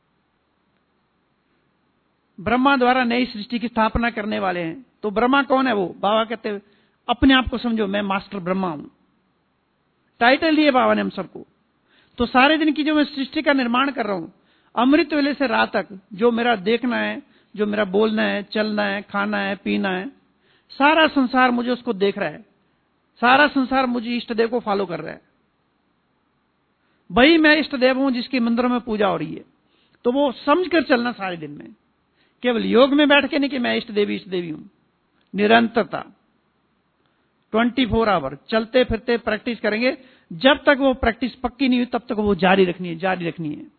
ब्रह्मा द्वारा नई सृष्टि की स्थापना करने वाले हैं। तो ब्रह्मा कौन है? वो बाबा कहते हैं अपने आप को समझो, मैं मास्टर ब्रह्मा हूं। टाइटल दिए बाबा ने हम सबको। तो सारे दिन की जो मैं सृष्टि का निर्माण कर रहा हूं, अमृत वेले से रात तक, जो मेरा देखना है, जो मेरा बोलना है, चलना है, खाना है, पीना है, सारा संसार मुझे उसको देख रहा है। सारा संसार मुझे इष्ट देव को फॉलो कर रहा है। वही मैं इष्ट देव हूं जिसके मंदिरों में पूजा हो रही है। तो वो समझकर चलना सारे दिन में, केवल योग में बैठ के नहीं कि मैं इष्ट देवी इष्ट देवी हूं। निरंतरता, ट्वेंटी फोर आवर चलते फिरते प्रैक्टिस करेंगे। जब तक वो प्रैक्टिस पक्की नहीं हुई, तब तक वो जारी रखनी है, जारी रखनी है।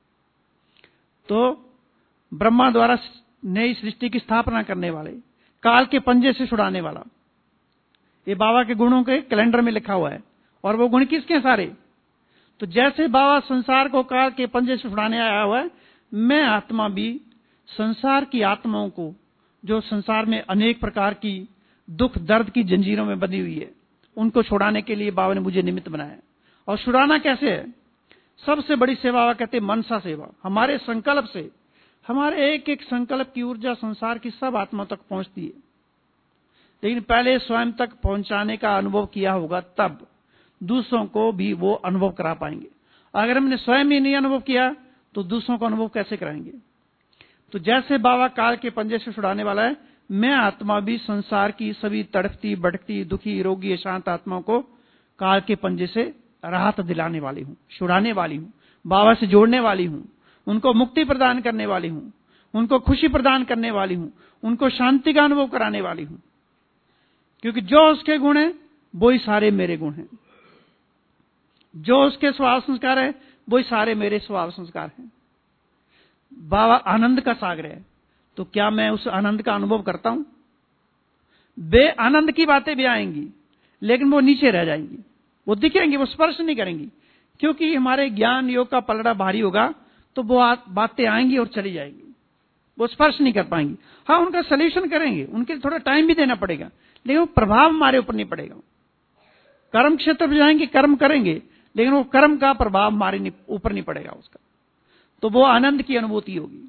तो ब्रह्मा द्वारा नई सृष्टि की स्थापना करने वाले, काल के पंजे से छुड़ाने वाला, ये बाबा के गुणों के कैलेंडर में लिखा हुआ है। और वो गुण किसके सारे? तो जैसे बाबा संसार को काल के पंजे से छुड़ाने आया हुआ है, मैं आत्मा भी संसार की आत्माओं को, जो संसार में अनेक प्रकार की दुख दर्द की जंजीरों में बंधी हुई है, उनको छुड़ाने के लिए बाबा ने मुझे निमित्त बनाया। और छुड़ाना कैसे है? सबसे बड़ी सेवा बाबा कहते हैं मनसा सेवा। हमारे संकल्प से, हमारे एक एक संकल्प की ऊर्जा संसार की सब आत्मा तक पहुंचती है, लेकिन पहले स्वयं तक पहुंचाने का अनुभव किया होगा, तब दूसरों को भी वो अनुभव करा पाएंगे। अगर हमने स्वयं ही नहीं अनुभव किया तो दूसरों को अनुभव कैसे कराएंगे? तो जैसे बाबा काल के पंजे से छुड़ाने वाला है, मैं आत्मा भी संसार की सभी तड़पती भटकती दुखी रोगी अशांत आत्माओं को काल के पंजे से राहत दिलाने वाली हूं, छुड़ाने वाली हूं, बाबा से जोड़ने वाली हूं, उनको मुक्ति प्रदान करने वाली हूं, उनको खुशी प्रदान करने वाली हूं, उनको शांति का अनुभव कराने वाली हूं। क्योंकि जो उसके गुण हैं वही सारे मेरे गुण हैं, जो उसके स्वभाव संस्कार है वही सारे मेरे स्वभाव संस्कार हैं। बाबा आनंद का सागर है, तो क्या मैं उस आनंद का अनुभव करता हूं? बे आनंद की बातें भी आएंगी, लेकिन वो नीचे रह जाएंगी, वो दिखेंगी, वो स्पर्श नहीं करेंगी, क्योंकि हमारे ज्ञान योग का पलड़ा भारी होगा, तो वो बातें आएंगी और चली जाएंगी, वो स्पर्श नहीं कर पाएंगी। हाँ, उनका सोल्यूशन करेंगे, उनके लिए थोड़ा टाइम भी देना पड़ेगा, लेकिन वो प्रभाव हमारे ऊपर नहीं पड़ेगा। कर्म क्षेत्र में जाएंगे, कर्म करेंगे, लेकिन वो कर्म का प्रभाव हमारे ऊपर नहीं पड़ेगा उसका, तो वो आनंद की अनुभूति होगी।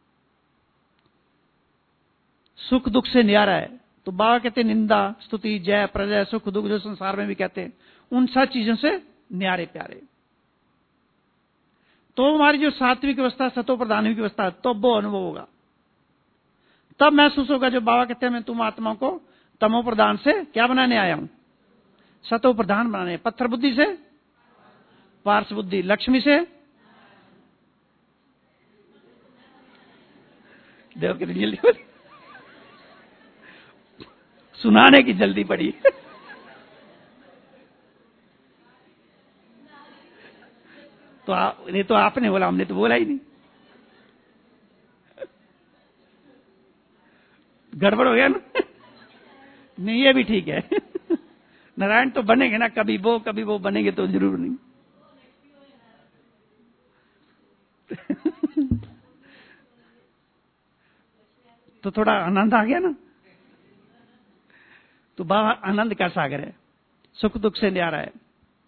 सुख दुख से न्यारा है, तो बाबा कहते हैं निंदा स्तुति जय प्रजय सुख दुख, जो संसार में भी कहते हैं, उन सब चीजों से न्यारे प्यारे। तो हमारी जो सात्विक अवस्था सतो प्रधानविक अवस्था, तो वो अनुभव होगा, तब महसूस होगा। जो बाबा कहते हैं मैं तुम आत्मा को तमो प्रधान से क्या बनाने आया हूं? सतो प्रधान बनाने। पत्थर बुद्धि से पार्श बुद्धि, लक्ष्मी से देव कितनी जल्दी पड़ी, सुनाने की जल्दी पड़ी। तो आप, नहीं तो आपने बोला, हमने तो बोला ही नहीं। गड़बड़ हो गया ना? नहीं, ये भी ठीक है। नारायण तो बनेंगे ना, कभी वो कभी वो बनेंगे तो जरूर नहीं। तो थोड़ा आनंद आ गया ना? तो बाबा आनंद का सागर है, सुख दुख से न्यारा है।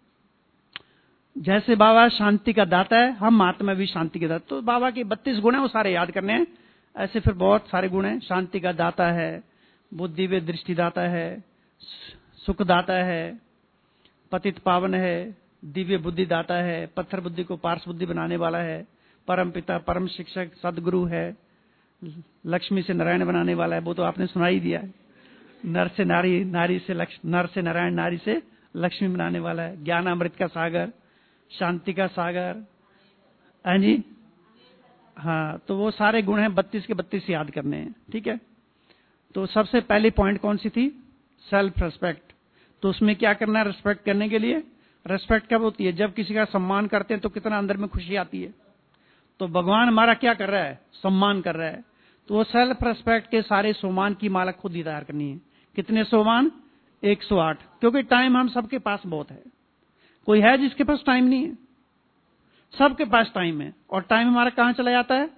जैसे बाबा शांति का दाता है, हम आत्मा भी शांति के दाता। तो बाबा के बत्तीस गुण हैं, वो सारे याद करने हैं। ऐसे फिर बहुत सारे गुण हैं। शांति का दाता है, बुद्धि व दृष्टि दाता है, सुख दाता है, पतित पावन है, दिव्य बुद्धि दाता है, पत्थर बुद्धि को पार्श बुद्धि बनाने वाला है, परम पिता परम शिक्षक सदगुरु है, लक्ष्मी से नारायण बनाने वाला है, वो तो आपने सुना ही दिया है। नर से नारी, नारी से लक्ष्मी, नर से नारायण, नारी से लक्ष्मी बनाने वाला है, ज्ञान अमृत का सागर, शांति का सागर है जी। हाँ, तो वो सारे गुण हैं, बत्तीस के बत्तीस याद करने हैं, ठीक है। तो सबसे पहली पॉइंट कौन सी थी? Self respect. तो उसमें क्या करना है रेस्पेक्ट करने के लिए? रेस्पेक्ट कब होती है? जब किसी का सम्मान करते हैं तो कितना अंदर में खुशी आती है। तो भगवान हमारा क्या कर रहा है? सम्मान कर रहा है। तो वो सेल्फ रेस्पेक्ट के सारे सोमान की माला खुद ही तैयार करनी है। कितने सोमान? एक सौ आठ। क्योंकि टाइम हम सबके पास बहुत है, कोई है जिसके पास टाइम नहीं है? सबके पास टाइम है। और टाइम हमारा कहां चला जाता है?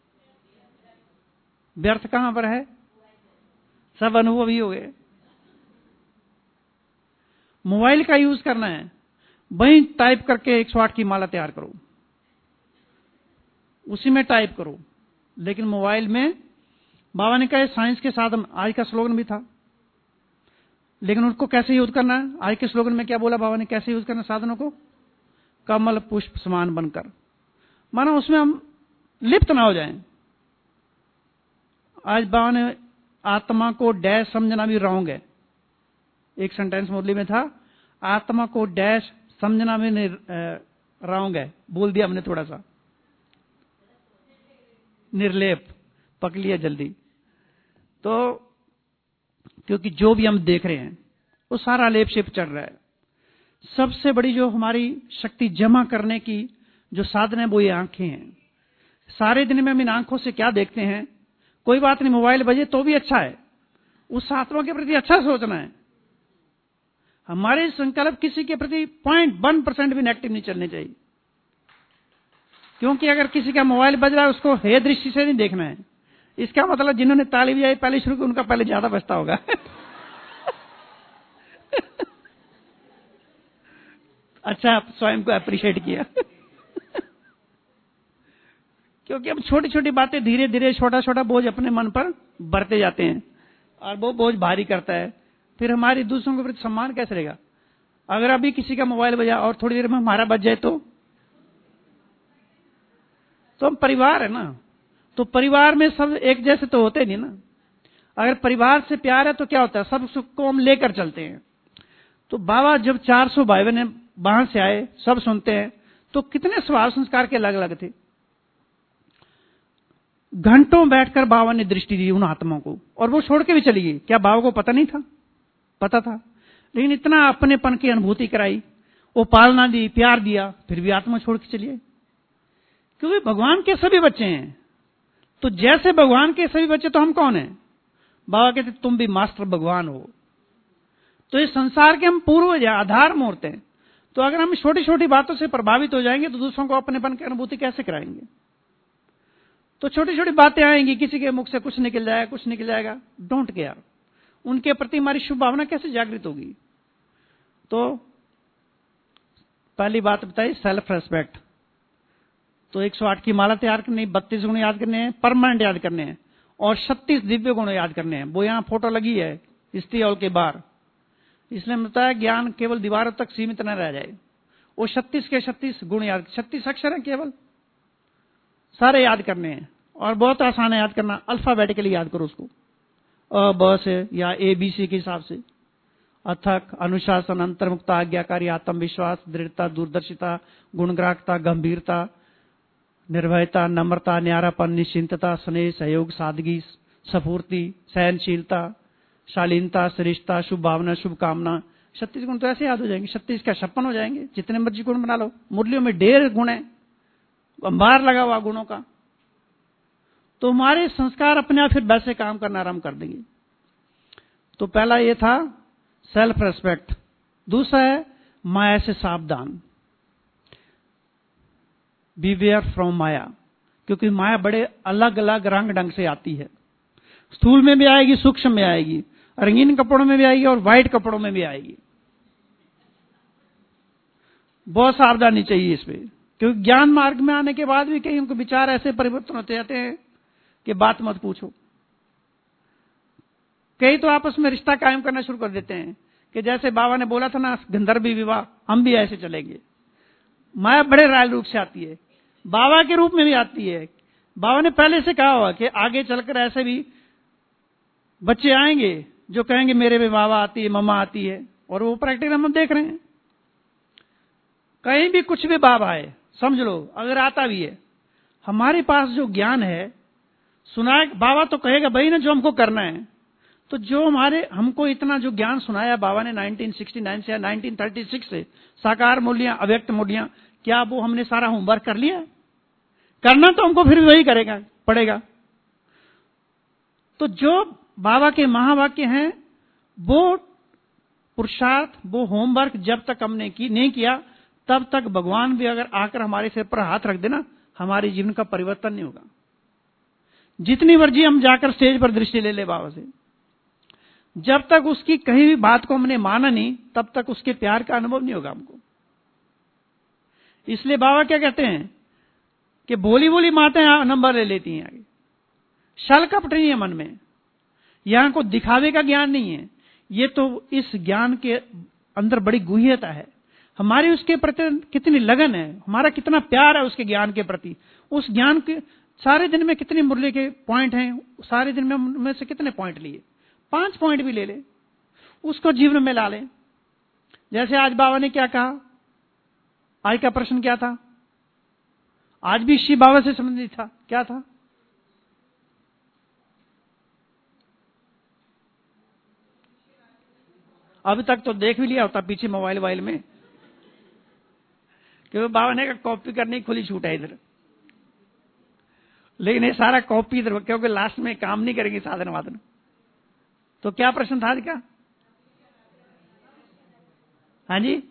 व्यर्थ कहां पर है? सब अनुभव ही हो गए। मोबाइल का यूज करना है, वहीं टाइप करके एक सौ आठ की माला तैयार करो, उसी में टाइप करो। लेकिन मोबाइल में बाबा ने कहा साइंस के साधन, आज का स्लोगन भी था, लेकिन उसको कैसे यूज करना है? आज के स्लोगन में क्या बोला बाबा ने? कैसे यूज करना साधनों को? कमल पुष्प समान बनकर, मानो उसमें हम लिप्त ना हो जाएं। आज बाबा ने आत्मा को डैश समझना भी रॉन्ग है। एक सेंटेंस मुरली में था, आत्मा को डैश समझना भी रॉन्ग है, बोल दिया हमने थोड़ा सा, निर्लेप, पक लिया जल्दी। तो क्योंकि जो भी हम देख रहे हैं वो सारा लेप शेप चल रहा है। सबसे बड़ी जो हमारी शक्ति जमा करने की जो साधन है वो ये आंखें हैं। सारे दिन में हम इन आंखों से क्या देखते हैं? कोई बात नहीं, मोबाइल बजे तो भी अच्छा है, उस आत्मा के प्रति अच्छा सोचना है। हमारे संकल्प किसी के प्रति पॉइंट वन परसेंट भी नेगेटिव नहीं चलने चाहिए, क्योंकि अगर किसी का मोबाइल बज रहा है उसको हे दृष्टि से नहीं देखना है। इसका मतलब जिन्होंने ताली बजाई पहले शुरू की उनका पहले ज्यादा बजता होगा। अच्छा, आप स्वयं को अप्रिशिएट किया। क्योंकि अब छोटी छोटी बातें धीरे धीरे छोटा छोटा बोझ अपने मन पर बढ़ते जाते हैं और वो बोझ भारी करता है। फिर हमारी दूसरों के प्रति सम्मान कैसे रहेगा? अगर अभी किसी का मोबाइल बजा और थोड़ी देर में हमारा बज जाए तो तो हम परिवार है ना, तो परिवार में सब एक जैसे तो होते नहीं ना। अगर परिवार से प्यार है तो क्या होता है, सब सुख को हम लेकर चलते हैं। तो बाबा जब चार सौ भाई बहन वहां से आए, सब सुनते हैं, तो कितने स्वभाव संस्कार के अलग अलग थे। घंटों बैठकर बाबा ने दृष्टि दी उन आत्माओं को, और वो छोड़ के भी चली गई। क्या बाबा को पता नहीं था? पता था, लेकिन इतना अपनेपन की अनुभूति कराई, वो पालना दी, प्यार दिया, फिर भी आत्मा छोड़ के चलिए। क्योंकि भगवान के सभी बच्चे हैं, तो जैसे भगवान के सभी बच्चे तो हम कौन हैं? बाबा कहते तुम भी मास्टर भगवान हो। तो इस संसार के हम पूर्वज आधार मूर्त हैं। तो अगर हम छोटी छोटी बातों से प्रभावित हो जाएंगे तो दूसरों को अपनेपन की अनुभूति कैसे कराएंगे? तो छोटी छोटी बातें आएंगी, किसी के मुख से कुछ निकल जाएगा, कुछ निकल जाएगा, डोंट केयर। उनके प्रति हमारी शुभ भावना कैसे जागृत होगी? तो पहली बात बताई सेल्फ रेस्पेक्ट। तो एक सौ आठ की माला तैयार करनी, बत्तीस गुण याद करने हैं, परमानेंट याद करने हैं, और छत्तीस दिव्य गुण याद करने हैं। वो यहाँ फोटो लगी है स्त्री और के बाहर, इसलिए बताया ज्ञान केवल दीवारों तक सीमित न रह जाए। वो छत्तीस के छत्तीस गुण याद, छत्तीस अक्षर है केवल, सारे याद करने हैं। और बहुत आसान है याद करना, अल्फाबेटिकली याद करो उसको, अ ब से या ए बी सी के हिसाब से। अथक, अनुशासन, अंतर्मुक्ता, आज्ञाकारी, आत्मविश्वास, दृढ़ता, दूरदर्शिता, गुणग्राहकता, गंभीरता, निर्भयता, नम्रता, न्यारापन, निश्चिंतता, स्नेह, सहयोग, सादगी, सफूर्ति, सहनशीलता, शालीनता, श्रेष्ठता, शुभ भावना, शुभ कामना। छत्तीस गुण तो ऐसे याद हो जाएंगे, छत्तीस का छप्पन हो जाएंगे, जितने मर्जी गुण बना लो। मुरलियों में ढेर गुण है, अंबार लगा हुआ गुणों का। तो हमारे संस्कार अपने आप फिर वैसे काम करना आरंभ कर देंगे। तो पहला ये था सेल्फ रेस्पेक्ट। दूसरा है माया से सावधान, बीवेयर फ्रॉम माया। क्योंकि माया बड़े अलग अलग रंग ढंग से आती है, स्थूल में भी आएगी, सूक्ष्म में आएगी, रंगीन कपड़ों में भी आएगी और व्हाइट कपड़ों में भी आएगी। बहुत सावधानी चाहिए इस पे, क्योंकि ज्ञान मार्ग में आने के बाद भी कई उनके विचार ऐसे परिवर्तन होते जाते हैं कि बात मत पूछो। कई तो आपस में रिश्ता कायम करना शुरू कर देते हैं कि जैसे बाबा ने बोला था ना गंधर्वी विवाह, हम भी ऐसे चलेंगे। माया बड़े रायल रूप से आती है, बाबा के रूप में भी आती है। बाबा ने पहले से कहा हुआ कि आगे चलकर ऐसे भी बच्चे आएंगे जो कहेंगे मेरे में बाबा आती है, मम्मा आती है, और वो प्रैक्टिकल हम देख रहे हैं। कहीं भी कुछ भी बाबा आए, समझ लो, अगर आता भी है, हमारे पास जो ज्ञान है सुनाए, बाबा तो कहेगा भाई ना जो हमको करना है। तो जो हमारे हमको इतना जो ज्ञान सुनाया बाबा ने उन्नीस सौ उनहत्तर से या उन्नीस सौ छत्तीस से, साकार मूल्य, अव्यक्त मूल्य, क्या वो हमने सारा होमवर्क कर लिया? करना तो हमको फिर वही करेगा पड़ेगा। तो जो बाबा के महावाक्य हैं वो पुरुषार्थ, वो होमवर्क जब तक हमने की नहीं किया तब तक भगवान भी अगर आकर हमारे सिर पर हाथ रख देना, हमारे जीवन का परिवर्तन नहीं होगा। जितनी मर्जी हम जाकर स्टेज पर दृष्टि ले ले बाबा से, जब तक उसकी कहीं भी बात को हमने माना नहीं तब तक उसके प्यार का अनुभव नहीं होगा हमको। इसलिए बाबा क्या कहते हैं कि भोली भोली माताएं नंबर ले लेती हैं आगे, छल कपट नहीं है मन में, यहां को दिखावे का ज्ञान नहीं है। ये तो इस ज्ञान के अंदर बड़ी गुह्यता है, हमारी उसके प्रति कितनी लगन है, हमारा कितना प्यार है उसके ज्ञान के प्रति। उस ज्ञान के सारे दिन में कितने मुरली के पॉइंट हैं, सारे दिन में उनमें से कितने पॉइंट लिए, पांच पॉइंट भी ले ले, उसको जीवन में ला ले। जैसे आज बाबा ने क्या कहा, आज का प्रश्न क्या था, आज भी शिव बाबा से संबंधित था, क्या था? अभी तक तो देख भी लिया होता पीछे मोबाइल वाइल में, क्योंकि बाबा ने कहा कॉपी करने की खुली छूट है इधर, लेकिन ये सारा कॉपी इधर, क्योंकि लास्ट में काम नहीं करेंगे साधन वादन। तो क्या प्रश्न था आज का? हाँ जी,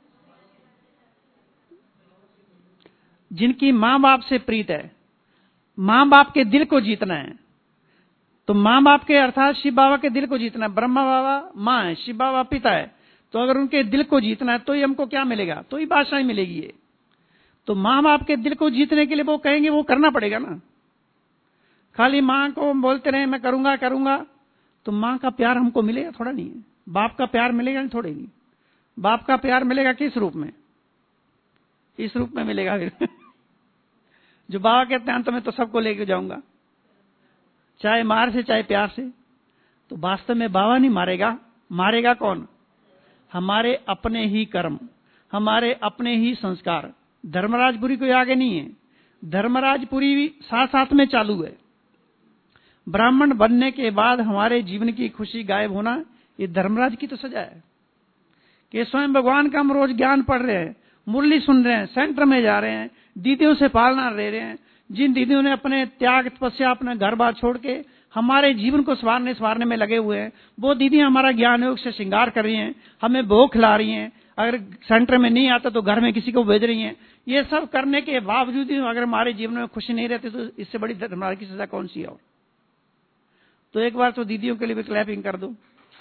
जिनकी माँ बाप से प्रीत है, माँ बाप के दिल को जीतना है। तो माँ बाप के अर्थात शिव बाबा के दिल को जीतना है। ब्रह्मा बाबा माँ है, शिव बाबा पिता है। तो अगर उनके दिल को जीतना है तो ही हमको क्या मिलेगा, तो ही बादशाही मिलेगी ये। तो माँ बाप के दिल को जीतने के लिए वो कहेंगे, वो करना पड़ेगा ना। खाली माँ को बोलते रहे मैं करूंगा करूंगा, तो माँ का प्यार हमको मिलेगा थोड़ा नहीं है। बाप का प्यार मिलेगा नहीं, थोड़े नहीं। बाप का प्यार मिलेगा किस रूप में, इस रूप में मिलेगा फिर जो बाबा कहते हैं अंत में तो सबको लेके जाऊंगा, चाहे मार से चाहे प्यार से। तो वास्तव में बाबा नहीं मारेगा, मारेगा कौन, हमारे अपने ही कर्म, हमारे अपने ही संस्कार। धर्मराजपुरी कोई आगे नहीं है, धर्मराजपुरी भी साथ साथ में चालू है। ब्राह्मण बनने के बाद हमारे जीवन की खुशी गायब होना, ये धर्मराज की तो सजा है कि स्वयं भगवान का हम रोज ज्ञान पढ़ रहे हैं, मुरली सुन रहे हैं, सेंटर में जा रहे हैं, दीदियों से पालना ले रहे हैं। जिन दीदियों ने अपने त्याग तपस्या अपना घर बार छोड़ के हमारे जीवन को संवारने संवारने में लगे हुए हैं, वो दीदियां हमारा ज्ञान योग से श्रृंगार कर रही हैं, हमें भोग खिला रही हैं। अगर सेंटर में नहीं आता तो घर में किसी को भेज रही हैं। ये सब करने के बावजूद ही अगर हमारे जीवन में खुशी नहीं रहती तो इससे बड़ी धर्मराज की सजा कौन सी है। और तो एक बार तो दीदियों के लिए भी क्लैपिंग कर दो,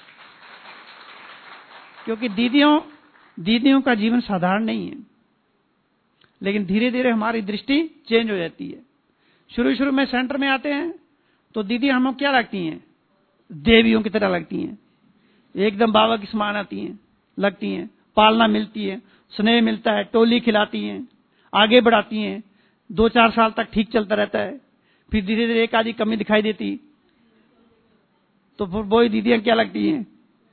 क्योंकि दीदियों दीदियों का जीवन साधारण नहीं है, लेकिन धीरे धीरे हमारी दृष्टि चेंज हो जाती है। शुरू शुरू में सेंटर में आते हैं तो दीदी हमें क्या लगती हैं, देवियों की तरह लगती हैं, एकदम बाबा की समान आती हैं, लगती हैं, पालना मिलती है, स्नेह मिलता है, टोली खिलाती हैं, आगे बढ़ाती हैं। दो चार साल तक ठीक चलता रहता है, फिर धीरे धीरे एक आधी कमी दिखाई देती तो फिर वही दीदियां क्या लगती हैं।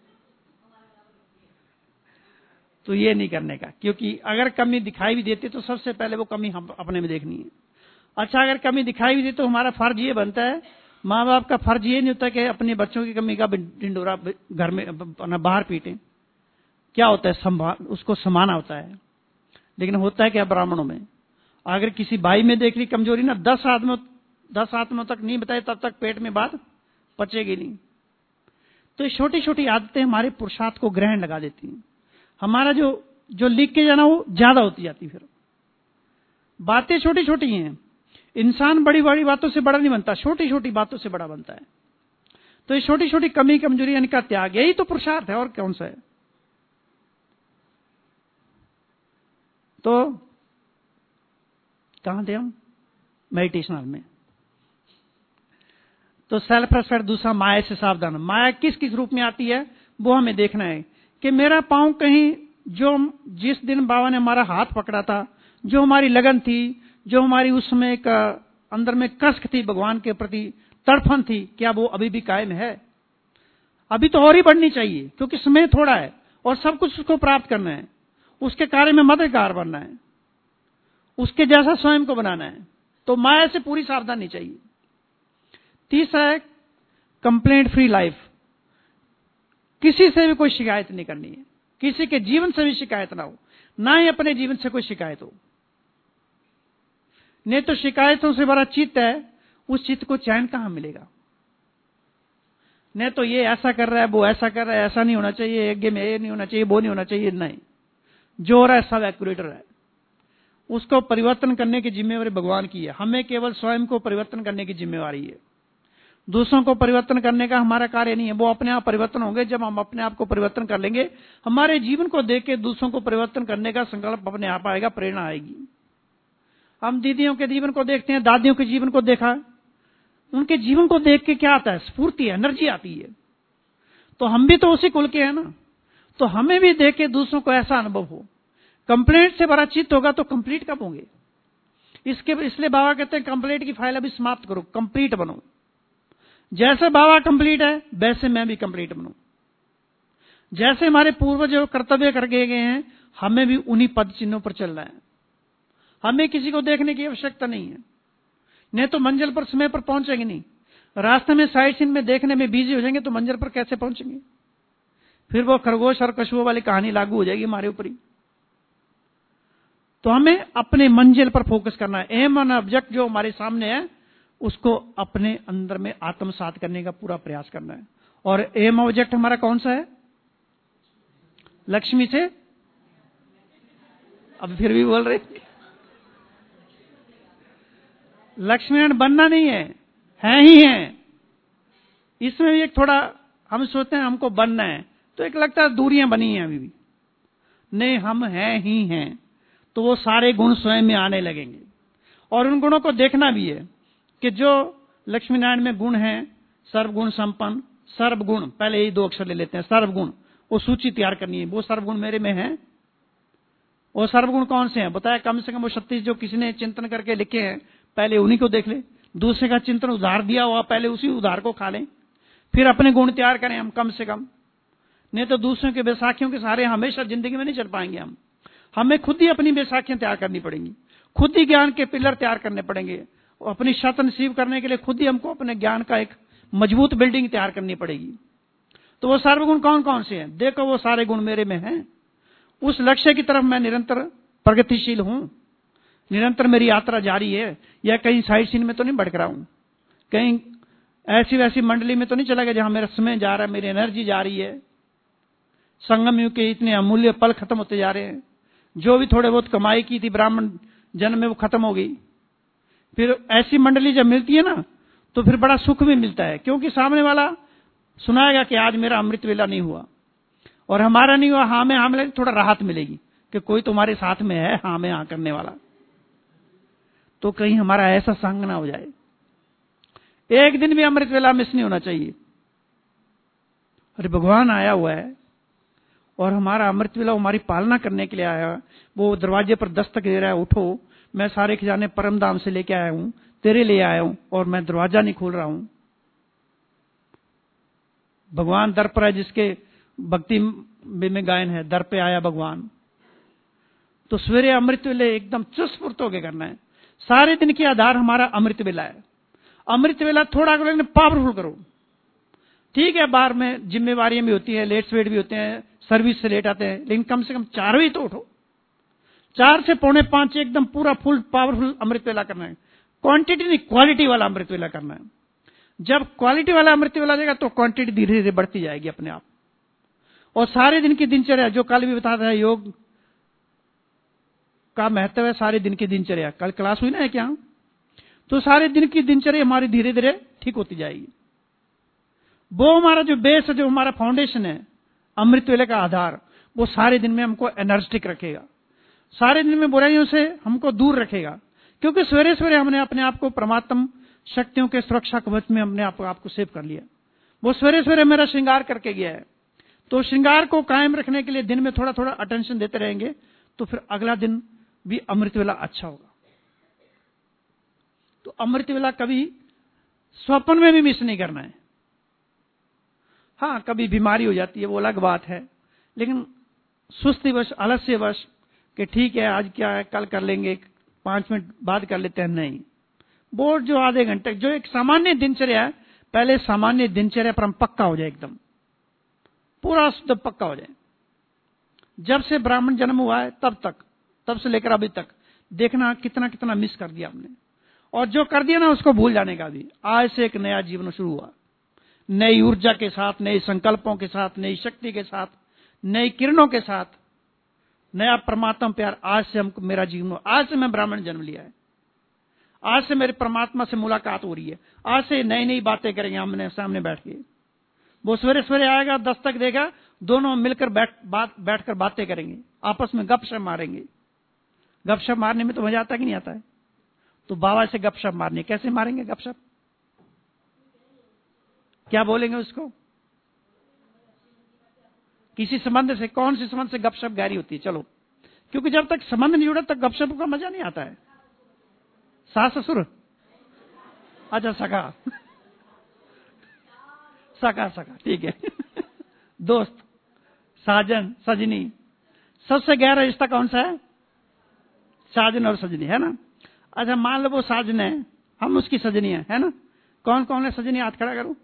तो ये नहीं करने का, क्योंकि अगर कमी दिखाई भी देती तो सबसे पहले वो कमी हम अपने में देखनी है। अच्छा, अगर कमी दिखाई भी दे तो हमारा फर्ज ये बनता है, माँ बाप का फर्ज ये नहीं होता कि अपने बच्चों की कमी का ढिंडोरा घर में बाहर पीटे। क्या होता है, संभाल उसको समाना होता है। लेकिन होता है क्या ब्राह्मणों में, अगर किसी भाई में देख ली कमजोरी ना, दस आदमियों दस आत्मा तक नहीं बताए तब तक पेट में बात पचेगी नहीं। तो ये छोटी छोटी आदतें हमारे पुरुषार्थ को ग्रहण लगा देती हैं। हमारा जो जो लीकेज है ना वो ज्यादा होती जाती। फिर बातें छोटी छोटी हैं, इंसान बड़ी बड़ी बातों से बड़ा नहीं बनता, छोटी छोटी बातों से बड़ा बनता है। तो ये छोटी छोटी कमी कमजोरी इनका त्याग, यही तो पुरुषार्थ है, और कौन सा है। तो कहां थे हम, मेडिटेशन हॉल में। तो सेल्फ रेस्पेक्ट, दूसरा माया से सावधान। माया किस किस रूप में आती है वो हमें देखना है कि मेरा पांव कहीं, जो जिस दिन बाबा ने हमारा हाथ पकड़ा था, जो हमारी लगन थी, जो हमारी उस समय का अंदर में कसक थी भगवान के प्रति, तड़फन थी, क्या वो अभी भी कायम है। अभी तो और ही बढ़नी चाहिए, क्योंकि समय थोड़ा है और सब कुछ उसको प्राप्त करना है, उसके कार्य में मददगार बनना है, उसके जैसा स्वयं को बनाना है। तो माया से पूरी सावधानी चाहिए। तीसरा है कंप्लेंट फ्री लाइफ, किसी से भी कोई शिकायत नहीं करनी है, किसी के जीवन से भी शिकायत ना हो, ना ही अपने जीवन से कोई शिकायत हो। नहीं तो शिकायतों से बड़ा चित्त है, उस चित्त को चैन कहां मिलेगा। नहीं तो ये ऐसा कर रहा है, वो ऐसा कर रहा है, ऐसा नहीं होना चाहिए, यज्ञ में ये नहीं होना चाहिए, वो नहीं होना चाहिए, नहीं, जो हो रहा है सब एक्यूरेट रहा है। उसको परिवर्तन करने की जिम्मेवारी भगवान की है, हमें केवल स्वयं को परिवर्तन करने की जिम्मेवारी है। दूसरों को परिवर्तन करने का हमारा कार्य नहीं है, वो अपने आप परिवर्तन होंगे। जब हम अपने आप को परिवर्तन कर लेंगे, हमारे जीवन को देख के दूसरों को परिवर्तन करने का संकल्प अपने आप आएगा, प्रेरणा आएगी। हम दीदियों के जीवन को देखते हैं, दादियों के जीवन को देखा, उनके जीवन को देख के क्या आता है, स्फूर्ति, एनर्जी आती है। तो हम भी तो उसी कुल के हैं ना, तो हमें भी देख के दूसरों को ऐसा अनुभव हो। कंप्लेंट से बड़ा चित्त होगा तो कंप्लीट कब होंगे। इसके इसलिए बाबा कहते हैं कंप्लेंट की फाइल अभी समाप्त करो, कंप्लीट बनो। जैसे बाबा कंप्लीट है वैसे मैं भी कंप्लीट बनूं। जैसे हमारे पूर्वज जो कर्तव्य करके गए हैं, हमें भी उन्हीं पद चिन्हों पर चलना है। हमें किसी को देखने की आवश्यकता नहीं है, नहीं तो मंजिल पर समय पर पहुंचेंगे नहीं। रास्ते में साइड सीन में देखने में बिजी हो जाएंगे तो मंजिल पर कैसे पहुंचेंगे। फिर वो खरगोश और कछुओं वाली कहानी लागू हो जाएगी हमारे ऊपर ही। तो हमें अपने मंजिल पर फोकस करना है। एम और ऑब्जेक्ट जो हमारे सामने है उसको अपने अंदर में आत्मसात करने का पूरा प्रयास करना है। और एम ऑब्जेक्ट हमारा कौन सा है, लक्ष्मी से अब फिर भी बोल रहे लक्ष्मी नारायण बनना नहीं है, है ही है। इसमें भी एक थोड़ा हम सोचते हैं हमको बनना है, तो एक लगता है दूरियां बनी हैं अभी भी। नहीं, हम हैं ही हैं, तो वो सारे गुण स्वयं में आने लगेंगे। और उन गुणों को देखना भी है कि जो लक्ष्मी नारायण में गुण हैं, सर्वगुण संपन्न, सर्वगुण, पहले यही दो अक्षर ले लेते हैं, सर्वगुण, वो सूची तैयार करनी है। वो सर्वगुण मेरे में है। वो सर्वगुण कौन से हैं बताया, कम से कम वो छत्तीस जो किसी ने चिंतन करके लिखे हैं, पहले उन्हीं को देख ले। दूसरे का चिंतन उधार दिया हुआ, पहले उसी उधार को खा लें, फिर अपने गुण तैयार करें हम कम से कम। नहीं तो दूसरों के बैसाखियों के सहारे हमेशा जिंदगी में नहीं चल पाएंगे हम। हमें खुद ही अपनी बैसाखियां तैयार करनी पड़ेंगी, खुद ही ज्ञान के पिलर तैयार करने पड़ेंगे। अपनी शत नसीब करने के लिए खुद ही हमको अपने ज्ञान का एक मजबूत बिल्डिंग तैयार करनी पड़ेगी। तो वो सर्वगुण कौन कौन से हैं? देखो, वो सारे गुण मेरे में हैं। उस लक्ष्य की तरफ मैं निरंतर प्रगतिशील हूं, निरंतर मेरी यात्रा जारी है। या कहीं साइड सीन में तो नहीं भटक रहा हूं, कहीं ऐसी वैसी मंडली में तो नहीं चला गया जहां मेरा समय जा रहा है, मेरी एनर्जी जा रही है। संगम युग के इतने अमूल्य पल खत्म होते जा रहे हैं। जो भी थोड़े बहुत कमाई की थी ब्राह्मण जन्म में, वो खत्म हो गई। फिर ऐसी मंडली जब मिलती है ना, तो फिर बड़ा सुख भी मिलता है, क्योंकि सामने वाला सुनाएगा कि आज मेरा अमृत वेला नहीं हुआ, और हमारा नहीं हुआ, हाँ में हाँ मिलेगी, थोड़ा राहत मिलेगी कि कोई तुम्हारे साथ में है हाँ में हाँ करने वाला। तो कहीं हमारा ऐसा संग ना हो जाए। एक दिन भी अमृत वेला मिस नहीं होना चाहिए। अरे भगवान आया हुआ है और हमारा अमृत वेला हमारी पालना करने के लिए आया है। वो दरवाजे पर दस्तक दे रहा है, उठो, मैं सारे खजाने परम धाम से लेके आया हूं, तेरे लिए आया हूं, और मैं दरवाजा नहीं खोल रहा हूं। भगवान दर पर है, जिसके भक्ति में गायन है, दर पे आया भगवान। तो सवेरे अमृत वेले एकदम चुस्त फुर्त होके करना है। सारे दिन के आधार हमारा अमृत वेला है। अमृत वेला थोड़ा करो लेकिन पावरफुल करो। ठीक है, बाहर में जिम्मेवारियां भी होती है, लेट स्वेट भी होते हैं, सर्विस से लेट आते हैं, लेकिन कम से कम चार बजे तो उठो। चार से पौने पांच एकदम पूरा फुल पावरफुल अमृत वेला करना है। क्वांटिटी नहीं, क्वालिटी वाला अमृत वेला करना है। जब क्वालिटी वाला अमृत वेला जाएगा तो क्वांटिटी धीरे धीरे बढ़ती जाएगी अपने आप। और सारे दिन की दिनचर्या, जो कल भी बताता है योग का महत्व है, सारे दिन की दिनचर्या, कल क्लास हुई ना है क्या, तो सारे दिन की दिनचर्या हमारी धीरे धीरे ठीक होती जाएगी। वो हमारा जो बेस है, जो हमारा फाउंडेशन है, अमृत वेले का आधार, वो सारे दिन में हमको एनर्जेटिक रखेगा, सारे दिन में बुराइयों से हमको दूर रखेगा। क्योंकि सवेरे सवेरे हमने अपने आप को परमात्म शक्तियों के सुरक्षा कवच में हमने आप, आपको सेव कर लिया। वो सवेरे सवेरे मेरा श्रृंगार करके गया है। तो श्रृंगार को कायम रखने के लिए दिन में थोड़ा थोड़ा अटेंशन देते रहेंगे, तो फिर अगला दिन भी अमृत वेला अच्छा होगा। तो अमृत वेला कभी स्वप्न में भी मिस नहीं करना है। हाँ, कभी बीमारी हो जाती है, वो अलग बात है, लेकिन सुस्तीवश, आलस्यवश कि ठीक है आज क्या है, कल कर लेंगे, पांच मिनट बाद कर लेते हैं, नहीं। वो जो आधे घंटे, जो एक सामान्य दिनचर्या है, पहले सामान्य दिनचर्या पर हम पक्का हो जाए, एकदम पूरा शुद्ध पक्का हो जाए। जब से ब्राह्मण जन्म हुआ है तब तक, तब से लेकर अभी तक देखना कितना कितना मिस कर दिया हमने, और जो कर दिया ना उसको भूल जाने का भी। आज से एक नया जीवन शुरू हुआ, नई ऊर्जा के साथ, नए संकल्पों के साथ, नई शक्ति के साथ, नई किरणों के साथ, नया परमात्मा प्यार। आज से हमको मेरा जीवन, आज से मैं ब्राह्मण जन्म लिया है, आज से मेरे परमात्मा से मुलाकात हो रही है, आज से नई नई बातें करेंगे हमने सामने बैठ के। वो सवेरे सवेरे आएगा, दस्तक देगा, दोनों मिलकर बैठ बात बैठकर बातें करेंगे, आपस में गपशप मारेंगे। गपशप मारने में तो मजा आता कि नहीं आता है? तो बाबा से गपशप मारने, कैसे मारेंगे गपशप? क्या बोलेंगे उसको? किसी संबंध से, कौन सी संबंध से गपशप गहरी होती है? चलो, क्योंकि जब तक संबंध नहीं जुड़ा तक गपशप का मजा नहीं आता है। सास ससुर, अच्छा सखा, सखा सखा ठीक है दोस्त, साजन, सजनी, सबसे गहरा रिश्ता कौन सा है? साजन और सजनी, है ना। अच्छा, मान लो वो साजन है, हम उसकी सजनी है, है ना। कौन कौन है सजनी? हाथ खड़ा करो।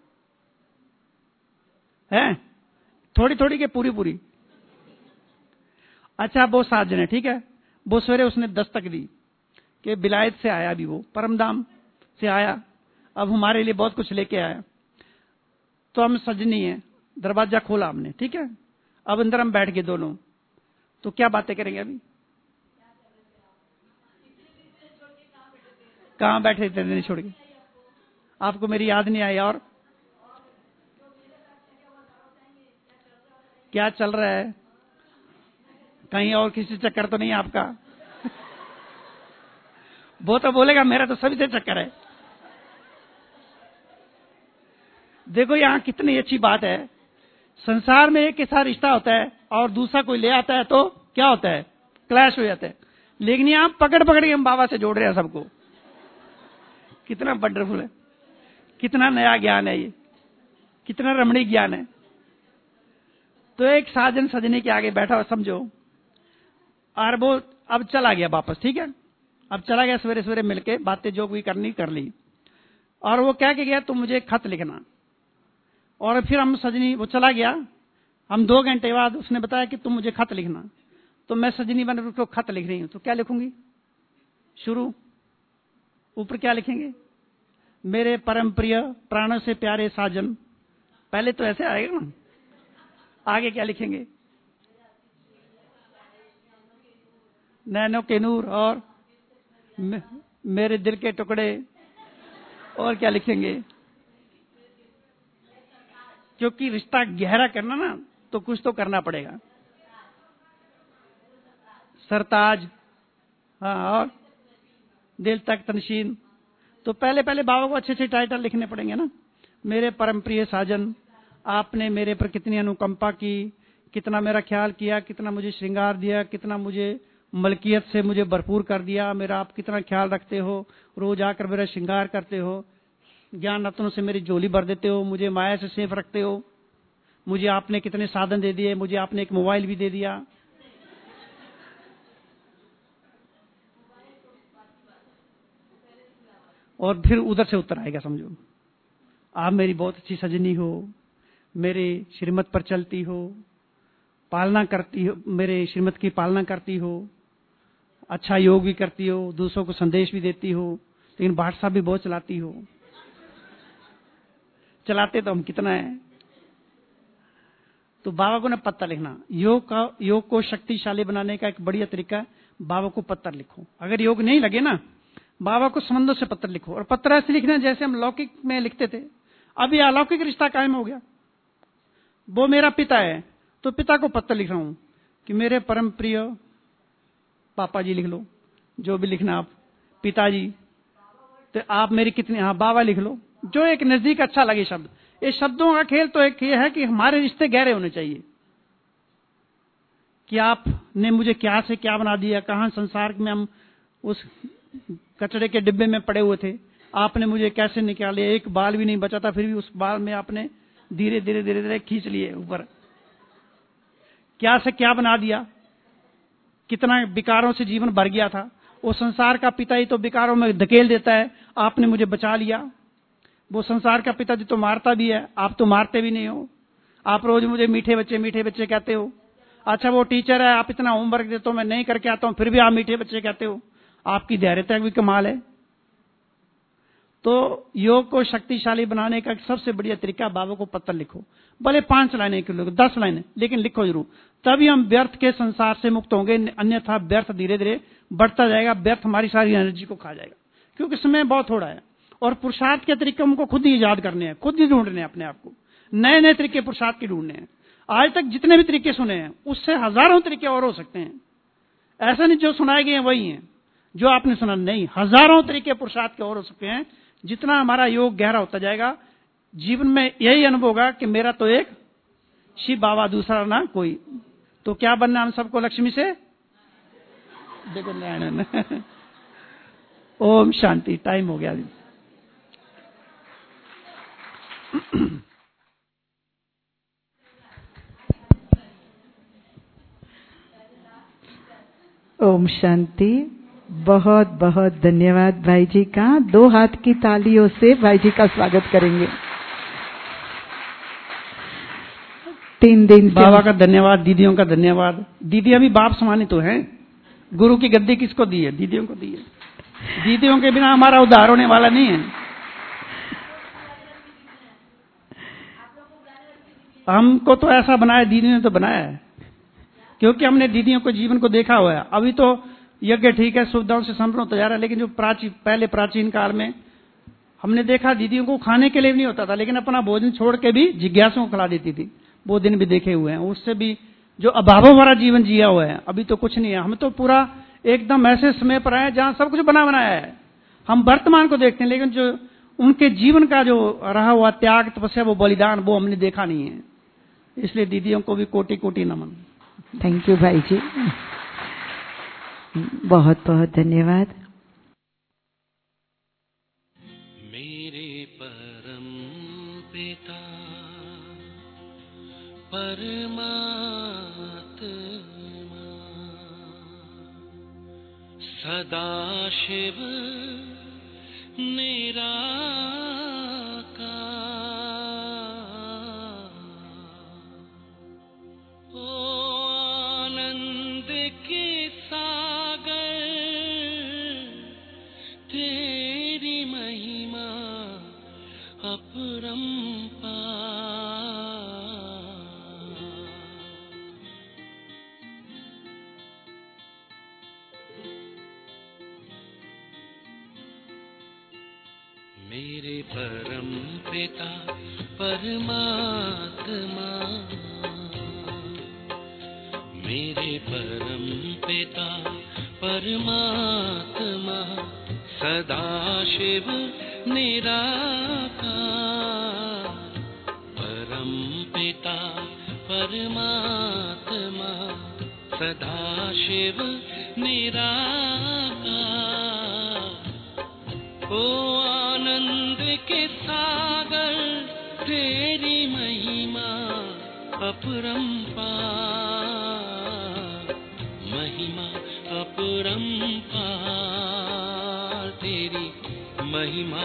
है थोड़ी थोड़ी के पूरी पूरी? अच्छा, वो साजन है, ठीक है। वो सवेरे उसने दस्तक दी कि बिलायत से आया, भी वो परमधाम से आया, अब हमारे लिए बहुत कुछ लेके आया। तो हम सजनी है, दरवाजा खोला हमने, ठीक है। अब अंदर हम बैठ गए दोनों, तो क्या बातें करेंगे अभी? कहाँ बैठे थे नहीं छोड़ के? आपको मेरी याद नहीं आई? और क्या चल रहा है? कहीं और किसी चक्कर तो नहीं आपका? वो तो बोलेगा मेरा तो सभी से चक्कर है। देखो यहाँ कितनी अच्छी बात है, संसार में एक के साथ रिश्ता होता है और दूसरा कोई ले आता है तो क्या होता है? क्लैश हो जाता है। लेकिन यहाँ पकड़ पकड़ के हम बाबा से जोड़ रहे हैं सबको। कितना वंडरफुल है, कितना नया ज्ञान है ये, कितना रमणीक ज्ञान है। तो एक साजन सजनी के आगे बैठा हो समझो, और वो अब चला गया वापस, ठीक है, अब चला गया सवेरे सवेरे मिलके, बातें जो भी करनी कर ली, और वो कह के गया तुम मुझे खत लिखना। और फिर हम सजनी, वो चला गया, हम दो घंटे बाद उसने बताया कि तुम मुझे खत लिखना। तो मैं सजनी बन उसको खत लिख रही हूं, तो क्या लिखूंगी? शुरू ऊपर क्या लिखेंगे? मेरे परम प्रिय प्राणों से प्यारे साजन, पहले तो ऐसे आएगा ना। आगे क्या लिखेंगे? नैनो के नूर और मे, मेरे दिल के टुकड़े, और क्या लिखेंगे? क्योंकि रिश्ता गहरा करना ना तो कुछ तो करना पड़ेगा। सरताज, हाँ, और दिल तक तनशीन। तो पहले पहले बाबा को अच्छे अच्छे टाइटल लिखने पड़ेंगे ना। मेरे परम प्रिय साजन, आपने मेरे पर कितनी अनुकंपा की, कितना मेरा ख्याल किया, कितना मुझे श्रृंगार दिया, कितना मुझे मलकियत से मुझे भरपूर कर दिया, मेरा आप कितना ख्याल रखते हो, रोज आकर मेरा श्रृंगार करते हो, ज्ञान रत्नों से मेरी झोली भर देते हो, मुझे माया से सेफ रखते हो, मुझे आपने कितने साधन दे दिए, मुझे आपने एक मोबाइल भी दे दिया। और फिर उधर से उत्तर आएगा समझो, आप मेरी बहुत अच्छी सजनी हो, मेरे श्रीमत पर चलती हो, पालना करती हो, मेरे श्रीमत की पालना करती हो, अच्छा योग भी करती हो, दूसरों को संदेश भी देती हो, लेकिन व्हाट्सएप भी बहुत चलाती हो। चलाते तो हम कितना है। तो बाबा को ना पत्र लिखना, योग का योग को शक्तिशाली बनाने का एक बढ़िया तरीका है, बाबा को पत्र लिखो। अगर योग नहीं लगे ना, बाबा को संबंधों से पत्र लिखो। और पत्र ऐसे लिखना जैसे हम लौकिक में लिखते थे। अभी अलौकिक रिश्ता कायम हो गया। वो मेरा पिता है तो पिता को पत्र लिख रहा हूं कि मेरे परम प्रिय पापा जी, लिख लो जो भी लिखना आप, पिताजी, तो आप मेरी कितनी, हाँ बाबा लिख लो, जो एक नजदीक अच्छा लगे शब्द। ये शब्दों का खेल तो एक ये है कि हमारे रिश्ते गहरे होने चाहिए कि आपने मुझे क्या से क्या बना दिया, कहां संसार में हम उस कचरे के डिब्बे में पड़े हुए थे, आपने मुझे कैसे निकाले, एक बाल भी नहीं बचा था, फिर भी उस बाल में आपने धीरे धीरे धीरे धीरे खींच लिए ऊपर, क्या से क्या बना दिया, कितना विकारों से जीवन भर गया था। वो संसार का पिता ही तो विकारों में धकेल देता है, आपने मुझे बचा लिया। वो संसार का पिता जी तो मारता भी है, आप तो मारते भी नहीं हो। आप रोज मुझे मीठे बच्चे मीठे बच्चे कहते हो। अच्छा वो टीचर है, आप इतना होमवर्क देते हो, मैं नहीं करके आता हूं, फिर भी आप मीठे बच्चे कहते हो। आपकी धैर्यता भी कमाल है। तो योग को शक्तिशाली बनाने का सबसे बढ़िया तरीका, बाबा को पत्र लिखो, भले पांच लाइनें क्यों लिखो, दस लाइनें, लेकिन लिखो जरूर। तभी हम व्यर्थ के संसार से मुक्त होंगे, अन्यथा व्यर्थ धीरे धीरे बढ़ता जाएगा, व्यर्थ हमारी सारी एनर्जी को खा जाएगा, क्योंकि समय बहुत थोड़ा है। और पुरुषार्थ के तरीके हमको खुद ही ईजाद करने हैं, खुद ही ढूंढने हैं अपने आप को, नए नए तरीके पुरुषार्थ के ढूंढने हैं। आज तक जितने भी तरीके सुने हैं उससे हजारों तरीके और हो सकते हैं। ऐसा नहीं जो सुनाए गए हैं वही हैं जो आपने सुना, नहीं, हजारों तरीके पुरुषार्थ के और हो सकते हैं। जितना हमारा योग गहरा होता जाएगा, जीवन में यही अनुभव होगा कि मेरा तो एक शिव बाबा, दूसरा ना कोई। तो क्या बनना हम सबको? लक्ष्मी से देखो नारायण। ओम शांति। टाइम हो गया अभी। ओम शांति। बहुत बहुत धन्यवाद भाई जी का। दो हाथ की तालियों से भाई जी का स्वागत करेंगे। तीन दिन बाबा का धन्यवाद, दीदियों का धन्यवाद। दीदियां भी बाप समानी तो हैं। गुरु की गद्दी किसको दी है? दीदियों को दी है। दीदियों के बिना हमारा उद्धार होने वाला नहीं है। हमको तो ऐसा बनाया, दीदियों ने तो बनाया है, क्योंकि हमने दीदियों को जीवन को देखा हुआ है। अभी तो यज्ञ ठीक है, सुविधाओं से संपन्न होता जा रहा है, लेकिन जो प्राचीन पहले प्राचीन काल में हमने देखा दीदियों को खाने के लिए भी नहीं होता था, लेकिन अपना भोजन छोड़ के भी जिज्ञासुओं को खिला देती थी। वो दिन भी देखे हुए हैं। उससे भी जो अभावों वाला जीवन जिया हुआ है, अभी तो कुछ नहीं है। हम तो पूरा एकदम ऐसे समय पर आए जहां सब कुछ बना बनाया है। हम वर्तमान को देखते हैं, लेकिन जो उनके जीवन का जो रहा हुआ त्याग, तपस्या, वो बलिदान, वो हमने देखा नहीं है। इसलिए दीदियों को भी कोटि कोटि नमन। थैंक यू भाई जी, बहुत बहुत धन्यवाद। मेरे परम पिता परमात्मा सदाशिव निराकार, ओ आनंद के सागर तेरी महिमा अपरंपार। मेरे परम पिता परमात्मा, मेरे परम पिता परमात्मा सदाशिव निराकार, परम पिता परमात्मा सदाशिव निराकार, ओ आनंद के सागर तेरी महिमा अपरंपार, महिमा अपरंपार, तेरी महिमा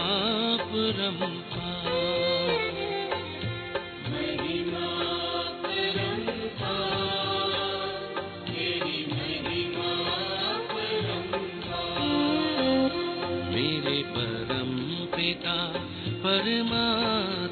अपरंपार, महिमा अपरंपार, तेरी महिमा अपरंपार। मेरे परम पिता परमात्मा